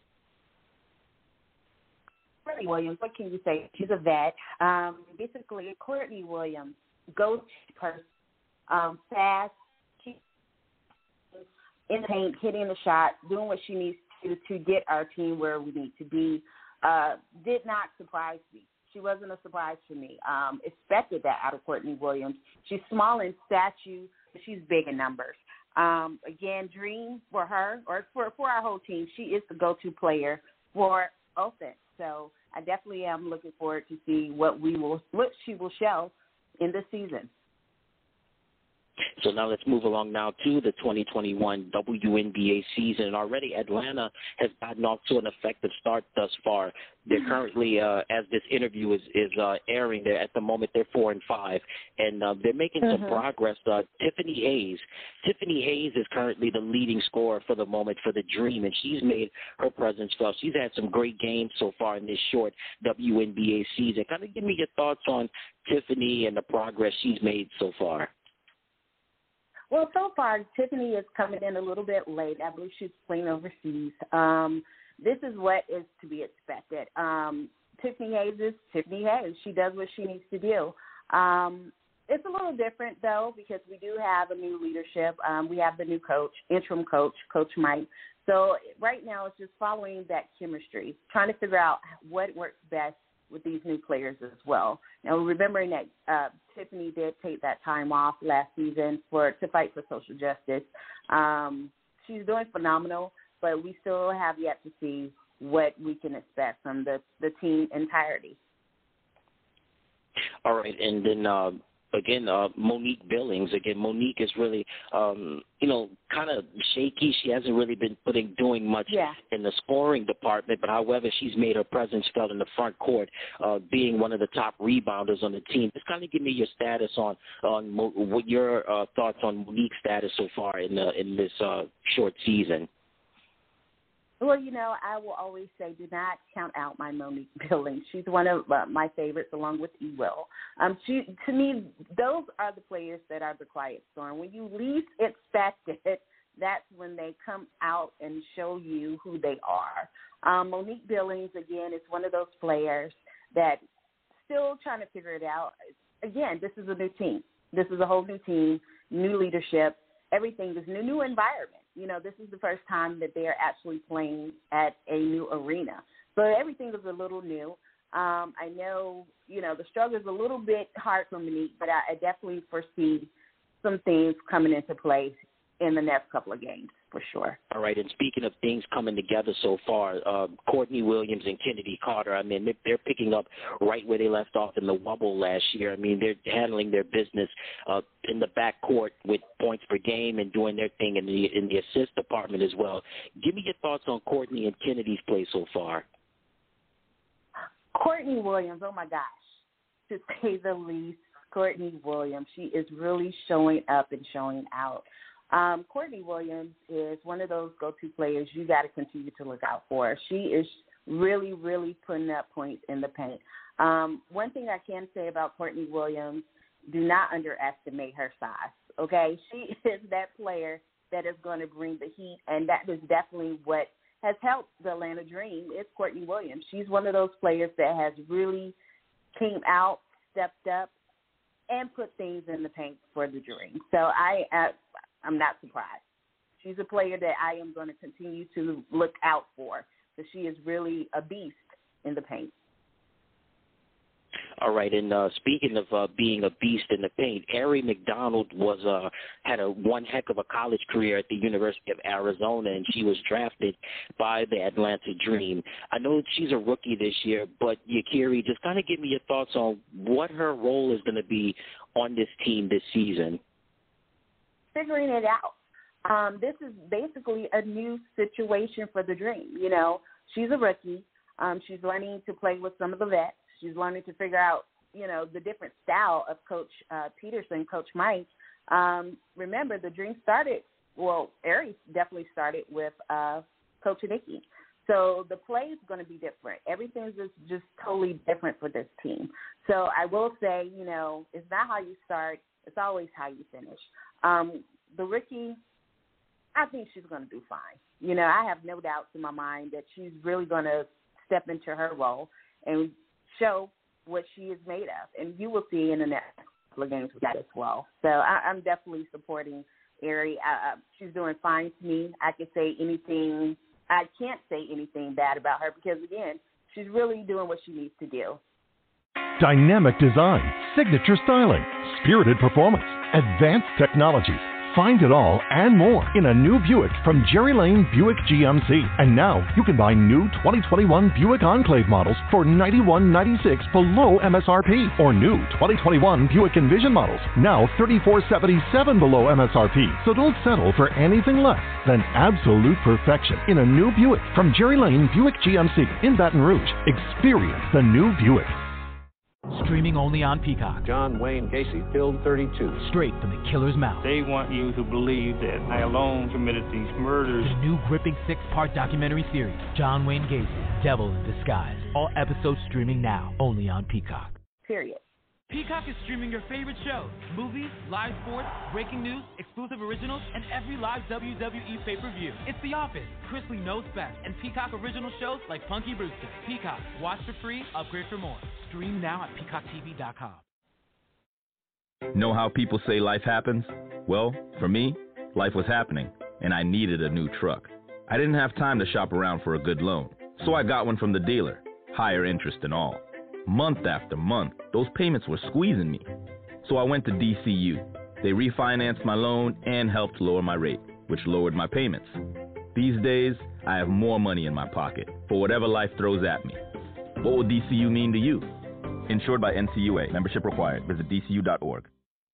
Courtney Williams, what can you say? She's a vet. Um, basically, Courtney Williams, go-to person, um, fast, in the paint, hitting the shot, doing what she needs to to get our team where we need to be. Uh, did not surprise me. She wasn't a surprise for me. Um, expected that out of Courtney Williams. She's small in stature, but she's big in numbers. Um, again, dream for her, or for, for our whole team, she is the go-to player for offense. So I definitely am looking forward to see what we will, what she will show in this season. So now let's move along now to the twenty twenty-one W N B A season. And already Atlanta has gotten off to an effective start thus far. They're currently, uh, as this interview is, is uh, airing, they're, at the moment they're four and five. And uh, they're making mm-hmm. some progress. Uh, Tiffany Hayes. Tiffany Hayes is currently the leading scorer for the moment for the Dream, and she's made her presence felt. She's had some great games so far in this short W N B A season. Kind of give me your thoughts on Tiffany and the progress she's made so far. Well, so far, Tiffany is coming in a little bit late. I believe she's playing overseas. Um, this is what is to be expected. Um, Tiffany Hayes is Tiffany Hayes. She does what she needs to do. Um, it's a little different, though, because we do have a new leadership. Um, we have the new coach, interim coach, Coach Mike. So right now it's just following that chemistry, trying to figure out what works best with these new players as well. Now, remembering that uh, Tiffany did take that time off last season for to fight for social justice. Um, she's doing phenomenal, but we still have yet to see what we can expect from the, the team entirety. All right, and then uh, again, uh, Monique Billings. Again, Monique is really, um, you know, kind of shaky. She hasn't really been putting doing much yeah. in the scoring department, but however, she's made her presence felt in the front court, uh, being one of the top rebounders on the team. Just kind of give me your status on on Mo- what your uh, thoughts on Monique's status so far in the, in this uh, short season. Well, you know, I will always say do not count out my Monique Billings. She's one of uh, my favorites along with E-Will. Um, she, to me, those are the players that are the quiet storm. When you least expect it, that's when they come out and show you who they are. Um, Monique Billings, again, is one of those players that still trying to figure it out. Again, this is a new team. This is a whole new team, new leadership. Everything is new, new environment. You know, this is the first time that they're actually playing at a new arena. So everything is a little new. Um, I know, you know, the struggle is a little bit hard for Monique, but I, I definitely foresee some things coming into place in the next couple of games, for sure. All right, and speaking of things coming together so far, uh, Courtney Williams and Kennedy Carter, I mean, they're picking up right where they left off in the Wubble last year. I mean, they're handling their business uh, in the backcourt with points per game and doing their thing in the in the assist department as well. Give me your thoughts on Courtney and Kennedy's play so far. Courtney Williams, oh, my gosh, to say the least, Courtney Williams, she is really showing up and showing out. Um, Courtney Williams is one of those go-to players you got to continue to look out for. She is really, really putting up points in the paint. Um, one thing I can say about Courtney Williams, do not underestimate her size, okay? She is that player that is going to bring the heat, and that is definitely what has helped the Atlanta Dream is Courtney Williams. She's one of those players that has really came out, stepped up, and put things in the paint for the Dream. So I uh, – I'm not surprised. She's a player that I am going to continue to look out for because she is really a beast in the paint. All right, and uh, speaking of uh, being a beast in the paint, Aari McDonald was uh, had a one heck of a college career at the University of Arizona, and she was drafted by the Atlanta Dream. I know she's a rookie this year, but Yakiri, just kind of give me your thoughts on what her role is going to be on this team this season. figuring it out. Um, this is basically a new situation for the Dream. You know, she's a rookie. Um, she's learning to play with some of the vets. She's learning to figure out, you know, the different style of Coach uh, Peterson, Coach Mike. Um, remember, the Dream started, well, Aries definitely started with uh, Coach Nikki. So the play is going to be different. Everything's just, just totally different for this team. So I will say, you know, it's not how you start. It's always how you finish. Um, the rookie, I think she's going to do fine. You know, I have no doubts in my mind that she's really going to step into her role and show what she is made of. And you will see in the next couple of games with that as well. So I, I'm definitely supporting Ari. Uh, she's doing fine to me. I could say anything. I can't say anything bad about her because, again, she's really doing what she needs to do. Dynamic design, signature styling, spirited performance, advanced technologies. Find it all and more in a new Buick from Jerry Lane Buick G M C. And now you can buy new twenty twenty-one Buick Enclave models for ninety-one ninety-six below M S R P, or new twenty twenty-one Buick Envision models now thirty-four seventy-seven below M S R P. So don't settle for anything less than absolute perfection in a new Buick from Jerry Lane Buick G M C in Baton Rouge. Experience the new Buick. Streaming only on Peacock. John Wayne Gacy, Field thirty-two. Straight from the killer's mouth. They want you to believe that I alone committed these murders. The new gripping six-part documentary series, John Wayne Gacy, Devil in Disguise. All episodes streaming now, only on Peacock. Period. Peacock is streaming your favorite shows, movies, live sports, breaking news, exclusive originals, and every live W W E pay-per-view. It's The Office, Crisply Knows Best, and Peacock original shows like Punky Brewster. Peacock, watch for free, upgrade for more. Stream now at peacock t v dot com. Know how people say life happens? Well, for me, life was happening, and I needed a new truck. I didn't have time to shop around for a good loan, so I got one from the dealer, higher interest and all. Month after month, those payments were squeezing me. So I went to D C U. They refinanced my loan and helped lower my rate, which lowered my payments. These days, I have more money in my pocket for whatever life throws at me. What will D C U mean to you? Insured by N C U A. Membership required. Visit D C U dot org.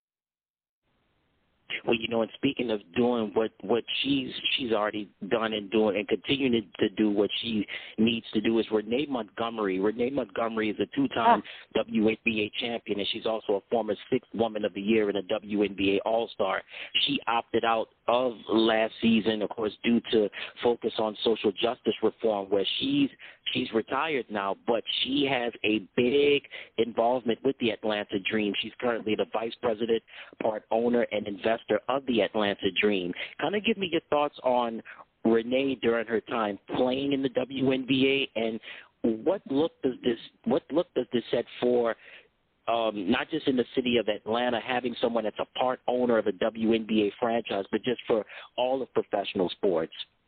Well, you know, and speaking of doing what, what she's she's already done and doing and continuing to do what she needs to do is Renee Montgomery. Renee Montgomery is a two-time oh. W N B A champion, and she's also a former sixth Woman of the Year and a W N B A All-Star. She opted out of last season, of course, due to focus on social justice reform, where she's she's retired now, but she has a big involvement with the Atlanta Dream. She's currently the vice president, part owner, and investor of the Atlanta Dream. Kind of give me your thoughts on Renee during her time playing in the W N B A, and what look does this what look does this set for um, not just in the city of Atlanta, having someone that's a part owner of a W N B A franchise, but just for all of professional sports?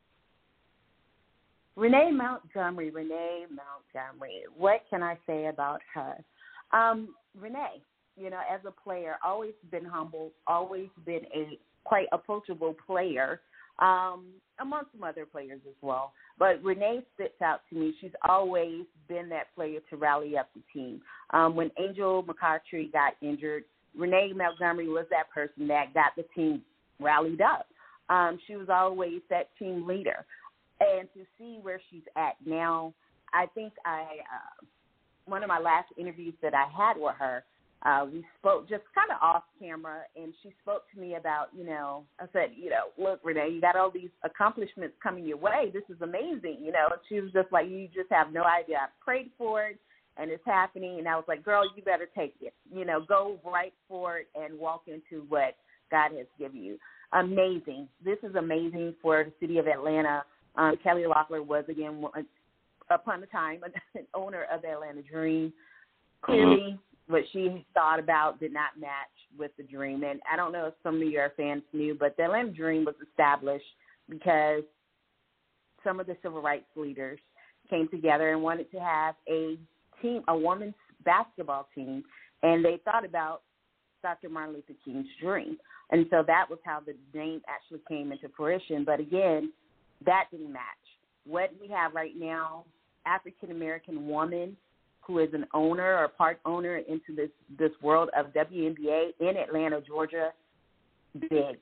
Renee Montgomery, Renee Montgomery. What can I say about her? Um, Renee, you know, as a player, always been humble, always been a quite approachable player, um, among some other players as well. But Renee sticks out to me. She's always been that player to rally up the team. Um, when Angel McCoughtry got injured, Renee Montgomery was that person that got the team rallied up. Um, she was always that team leader. And to see where she's at now, I think I uh, one of my last interviews that I had with her, uh, we spoke just kind of off camera, and she spoke to me about, you know, I said, you know, look, Renee, you got all these accomplishments coming your way. This is amazing, you know. And she was just like, you just have no idea. I prayed for it, and it's happening. And I was like, girl, you better take it. You know, go right for it and walk into what God has given you. Amazing. This is amazing for the city of Atlanta. Um, Kelly Loeffler was, again, upon the time, an owner of the Atlanta Dream. Clearly, what she thought about did not match with the Dream. And I don't know if some of your fans knew, but the Atlanta Dream was established because some of the civil rights leaders came together and wanted to have a team, a women's basketball team, and they thought about Doctor Martin Luther King's dream. And so that was how the name actually came into fruition. But again, that didn't match. What we have right now, African-American woman who is an owner or part owner into this, this world of W N B A in Atlanta, Georgia, big.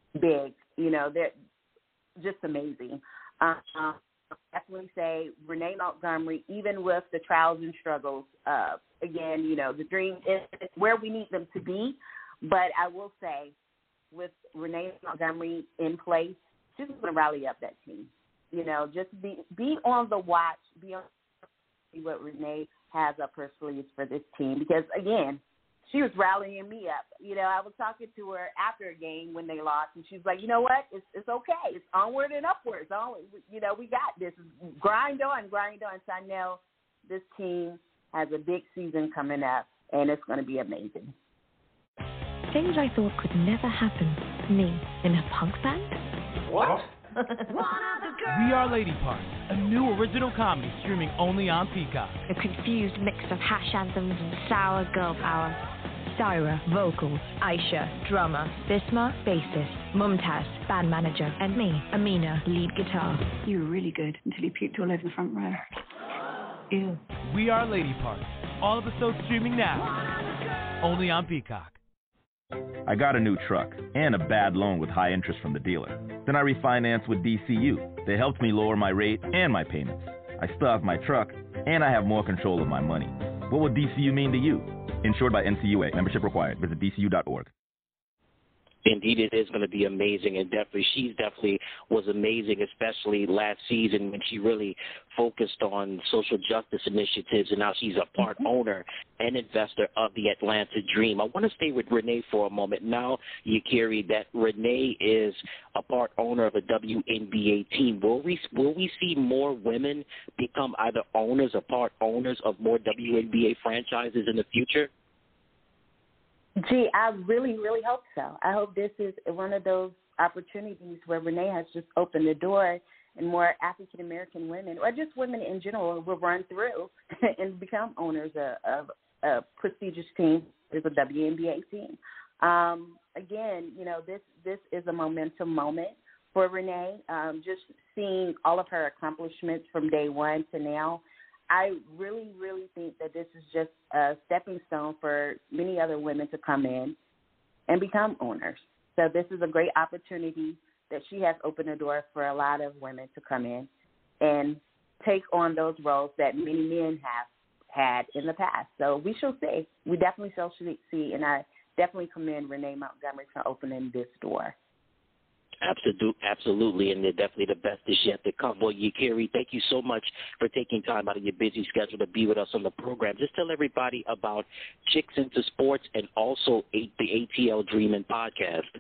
big. You know, they're just amazing. Uh, uh, definitely say Renee Montgomery, even with the trials and struggles, uh, again, you know, the dream is where we need them to be. But I will say, with Renee Montgomery in place, she's going to rally up that team. You know, just be be on the watch, be on see what Renee has up her sleeves for this team. Because, again, she was rallying me up. You know, I was talking to her after a game when they lost, and she's like, you know what? It's it's okay. It's onward and upwards. Onward. You know, we got this. Grind on, grind on. So I know this team has a big season coming up, and it's going to be amazing. Things I thought could never happen to me in a punk band. What? We Are Lady Parts, a new original comedy streaming only on Peacock. A confused mix of hash anthems and sour girl power. Syra, vocals. Aisha, drummer. Bisma, bassist. Mumtaz, band manager. And me, Amina, lead guitar. You were really good until you puked all over the front row. Ew. We Are Lady Parts, all episodes streaming now, only on Peacock. I got a new truck and a bad loan with high interest from the dealer. Then I refinanced with D C U. They helped me lower my rate and my payments. I still have my truck, and I have more control of my money. What will D C U mean to you? Insured by N C U A. Membership required. Visit D C U dot org. Indeed, it is going to be amazing, and definitely, she's definitely was amazing, especially last season when she really focused on social justice initiatives, and now she's a part owner and investor of the Atlanta Dream. I want to stay with Renee for a moment. Now, Yakiri, that Renee is a part owner of a W N B A team. Will we will we see more women become either owners or part owners of more W N B A franchises in the future? Gee, I really, really hope so. I hope this is one of those opportunities where Renee has just opened the door and more African-American women, or just women in general, will run through and become owners of, of a prestigious team, is a W N B A team. Um, again, you know, this, this is a momentum moment for Renee. Um, just seeing all of her accomplishments from day one to now, I really, really think that this is just a stepping stone for many other women to come in and become owners. So this is a great opportunity that she has opened the door for a lot of women to come in and take on those roles that many men have had in the past. So we shall see. We definitely shall see, and I definitely commend Renee Montgomery for opening this door. Absolutely, absolutely, and they're definitely the best is yet to come. Well, Yakiri, thank you so much for taking time out of your busy schedule to be with us on the program. Just tell everybody about Chicks into Sports and also the A T L Dreamin' podcast.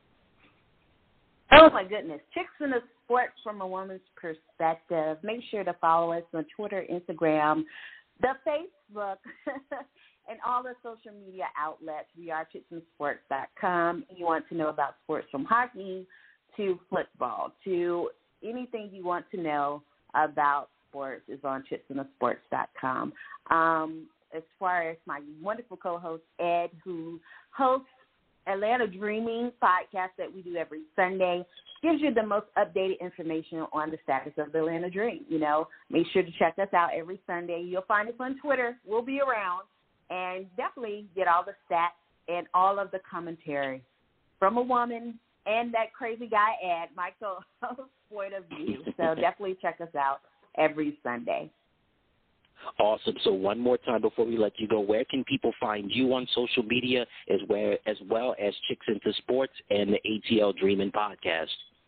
Oh, my goodness. Chicks into Sports from a woman's perspective. Make sure to follow us on Twitter, Instagram, the Facebook, and all the social media outlets. We are chicks in sports dot com. You want to know about sports from hockey to football, to anything you want to know about sports is on chicks in sports dot com. Um, as far as my wonderful co-host, Ed, who hosts Atlanta Dreaming podcast that we do every Sunday, gives you the most updated information on the status of the Atlanta Dream. You know, make sure to check us out every Sunday. You'll find us on Twitter. We'll be around. And definitely get all the stats and all of the commentary from a woman and that crazy guy, Ed, Michael, point of view. So definitely check us out every Sunday. Awesome. So one more time before we let you go, where can people find you on social media as well as, well as Chicks into Sports and the A T L Dreamin' podcast?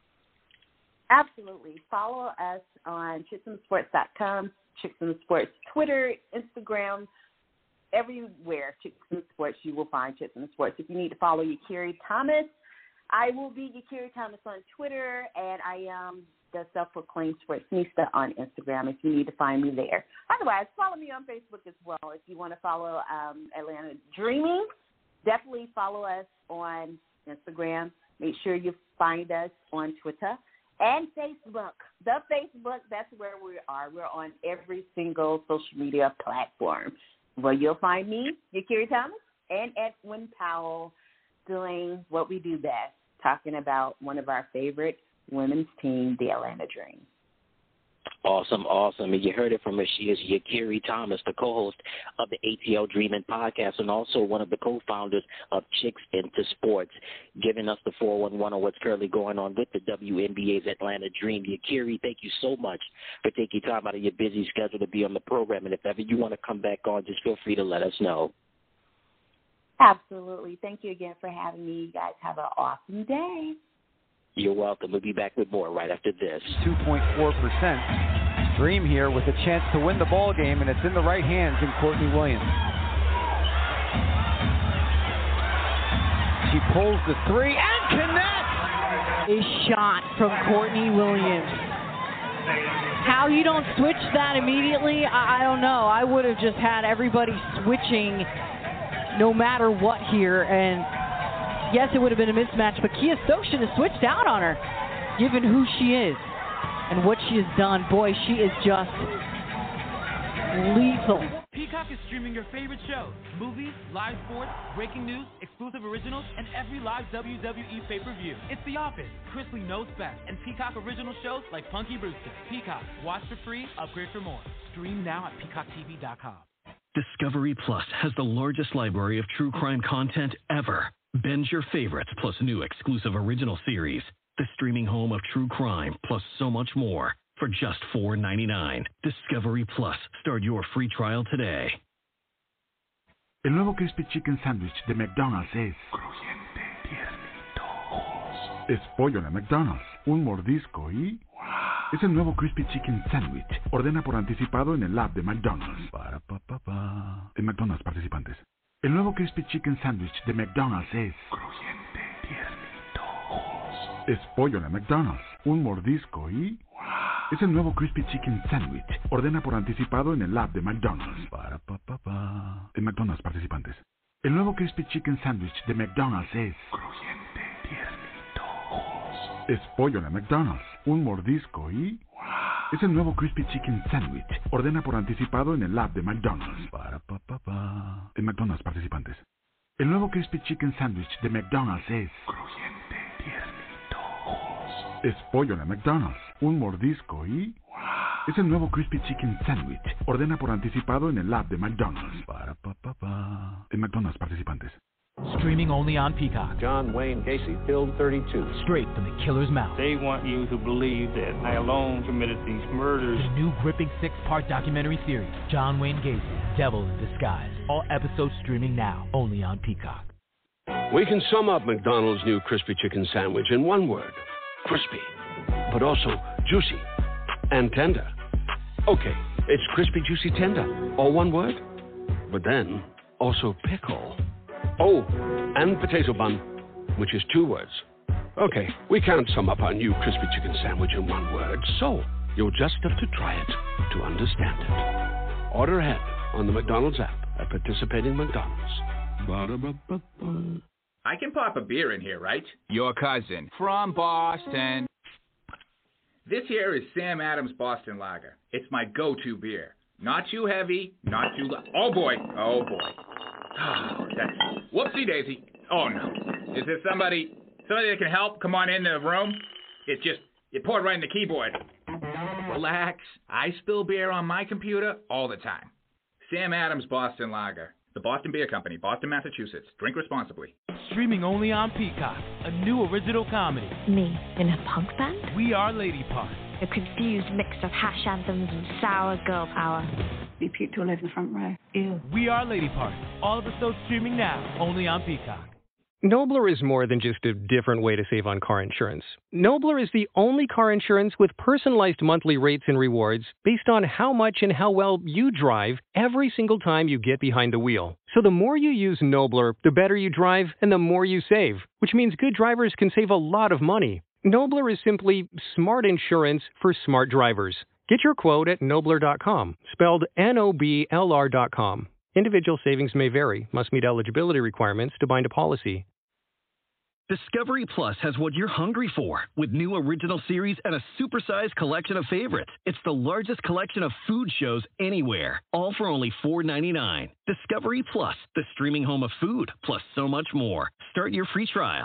Absolutely. Follow us on chicks in sports dot com, Chicks in Sports, Twitter, Instagram, everywhere. Chicks in Sports, you will find Chicks in Sports. If you need to follow Yakiri Thomas, I will be Yakiri Thomas on Twitter, and I am the self-proclaimed sportsnista on Instagram if you need to find me there. Otherwise, follow me on Facebook as well. If you want to follow um, Atlanta Dreaming, definitely follow us on Instagram. Make sure you find us on Twitter and Facebook. The Facebook, that's where we are. We're on every single social media platform. Well, you'll find me, Yakiri Thomas, and Edwin Powell doing what we do best, talking about one of our favorite women's team, the Atlanta Dream. Awesome, awesome. And you heard it from her. She is Yakiri Thomas, the co-host of the A T L Dreamin' podcast and also one of the co-founders of Chicks into Sports, giving us the four one one on what's currently going on with the W N B A's Atlanta Dream. Yakiri, thank you so much for taking time out of your busy schedule to be on the program. And if ever you want to come back on, just feel free to let us know. Absolutely. Thank you again for having me. You guys have an awesome day. You're welcome. We'll be back with more right after this. two point four percent. Dream here with a chance to win the ball game, and it's in the right hands in Courtney Williams. She pulls the three and connects! A shot from Courtney Williams. How you don't switch that immediately, I, I don't know. I would have just had everybody switching no matter what here, and yes, it would have been a mismatch, but Kia Stokes should have switched out on her, given who she is and what she has done. Boy, she is just lethal. Peacock is streaming your favorite shows, movies, live sports, breaking news, exclusive originals, and every live W W E pay-per-view. It's The Office, Chrisley Knows Best, and Peacock original shows like Punky Brewster. Peacock, watch for free, upgrade for more. Stream now at peacock t v dot com. Discovery Plus has the largest library of true crime content ever. Binge your favorites plus new exclusive original series. The streaming home of true crime plus so much more for just four ninety-nine. Discovery Plus. Start your free trial today. El nuevo Crispy Chicken Sandwich de McDonald's es crujiente, tiernito. Es pollo en el McDonald's. Un mordisco y... Es el nuevo Crispy Chicken Sandwich. Ordena por anticipado en el app de McDonald's. Para, pa, pa, pa. En McDonald's participantes. El nuevo Crispy Chicken Sandwich de McDonald's es crujiente, tiernito. Es pollo en el McDonald's. Un mordisco y... Es el nuevo Crispy Chicken Sandwich. Ordena por anticipado en el app de McDonald's. Para, pa, pa, pa. En McDonald's participantes. El nuevo Crispy Chicken Sandwich de McDonald's es crujiente, tiernito. Es pollo en el McDonald's. Un mordisco y... Es el nuevo Crispy Chicken Sandwich. Ordena por anticipado en el app de McDonald's. Para, pa, pa, pa. En McDonald's participantes. El nuevo Crispy Chicken Sandwich de McDonald's es crujiente, tiernito. Es pollo en el McDonald's. Un mordisco y... Es el nuevo Crispy Chicken Sandwich. Ordena por anticipado en el app de McDonald's. Para, pa, pa, pa. En McDonald's participantes. Streaming only on Peacock. John Wayne Gacy killed thirty-two. Straight from the killer's mouth. They want you to believe that I alone committed these murders. The new gripping six-part documentary series, John Wayne Gacy, Devil in Disguise. All episodes streaming now, only on Peacock. We can sum up McDonald's new crispy chicken sandwich in one word. Crispy, but also juicy and tender. Okay, it's crispy, juicy, tender, all one word. But then, also pickle. Oh, and potato bun, which is two words. Okay, we can't sum up our new crispy chicken sandwich in one word, so you'll just have to try it to understand it. Order ahead on the McDonald's app at participating McDonald's. Ba-da-ba-ba-ba. I can pop a beer in here, right? Your cousin from Boston. This here is Sam Adams Boston Lager. It's my go-to beer. Not too heavy, not too light. Oh, boy. Oh, boy. Oh, that's... Whoopsie daisy. Oh, no. Is there somebody somebody that can help? Come on in the room. It just... You pour it right in the keyboard. Relax. I spill beer on my computer all the time. Sam Adams Boston Lager. The Boston Beer Company, Boston, Massachusetts. Drink responsibly. Streaming only on Peacock. A new original comedy. Me in a punk band? We Are Lady Parts. A confused mix of hash anthems and sour girl power. You puked all over the front row. Ew. We Are Lady Parts. All episodes streaming now, only on Peacock. Nobler is more than just a different way to save on car insurance. Nobler is the only car insurance with personalized monthly rates and rewards based on how much and how well you drive every single time you get behind the wheel. So the more you use Nobler, the better you drive and the more you save, which means good drivers can save a lot of money. Nobler is simply smart insurance for smart drivers. Get your quote at nobler dot com, spelled N O B L R dot com. Individual savings may vary, must meet eligibility requirements to bind a policy. Discovery Plus has what you're hungry for, with new original series and a supersized collection of favorites. It's the largest collection of food shows anywhere, all for only four ninety-nine. Discovery Plus, the streaming home of food, plus so much more. Start your free trial.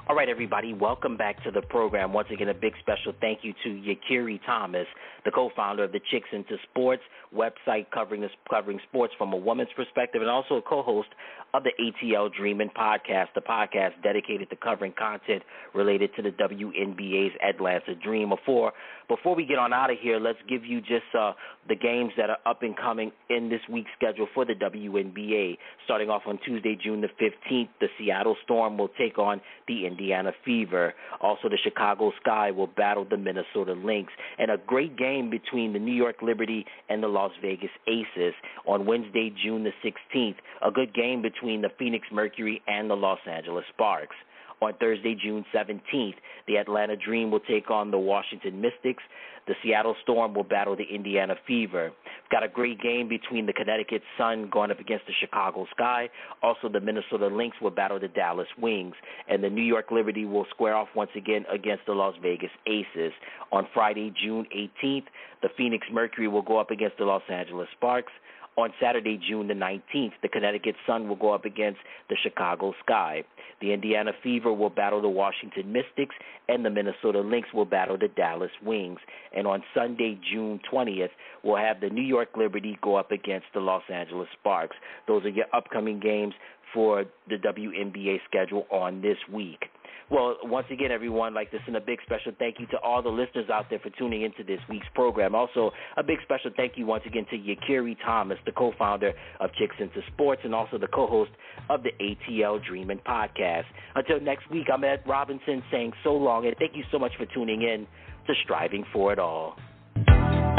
All right, everybody, welcome back to the program. Once again, a big special thank you to Yakiri Thomas, the co-founder of the Chicks Into Sports website covering this, covering sports from a woman's perspective, and also a co-host of the A T L Dreamin' podcast, the podcast dedicated to covering content related to the W N B A's Atlanta Dream. Before, before we get on out of here, let's give you just uh, the games that are up and coming in this week's schedule for the W N B A. Starting off on Tuesday, June the fifteenth, the Seattle Storm will take on the Indiana Fever. Also, the Chicago Sky will battle the Minnesota Lynx. And a great game between the New York Liberty and the Las Vegas Aces on Wednesday, June the sixteenth. A good game between the Phoenix Mercury and the Los Angeles Sparks. On Thursday, June seventeenth, the Atlanta Dream will take on the Washington Mystics. The Seattle Storm will battle the Indiana Fever. Got a great game between the Connecticut Sun going up against the Chicago Sky. Also, the Minnesota Lynx will battle the Dallas Wings. And the New York Liberty will square off once again against the Las Vegas Aces. On Friday, June eighteenth, the Phoenix Mercury will go up against the Los Angeles Sparks. On Saturday, June the nineteenth, the Connecticut Sun will go up against the Chicago Sky. The Indiana Fever will battle the Washington Mystics, and the Minnesota Lynx will battle the Dallas Wings. And on Sunday, June twentieth, we'll have the New York Liberty go up against the Los Angeles Sparks. Those are your upcoming games for the W N B A schedule on this week. Well, once again, everyone, like this, and a big special thank you to all the listeners out there for tuning into this week's program. Also, a big special thank you once again to Yakiri Thomas, the co-founder of Chicks Into Sports, and also the co-host of the A T L Dreamin' podcast. Until next week, I'm Ed Robinson saying so long, and thank you so much for tuning in to Striving for It All.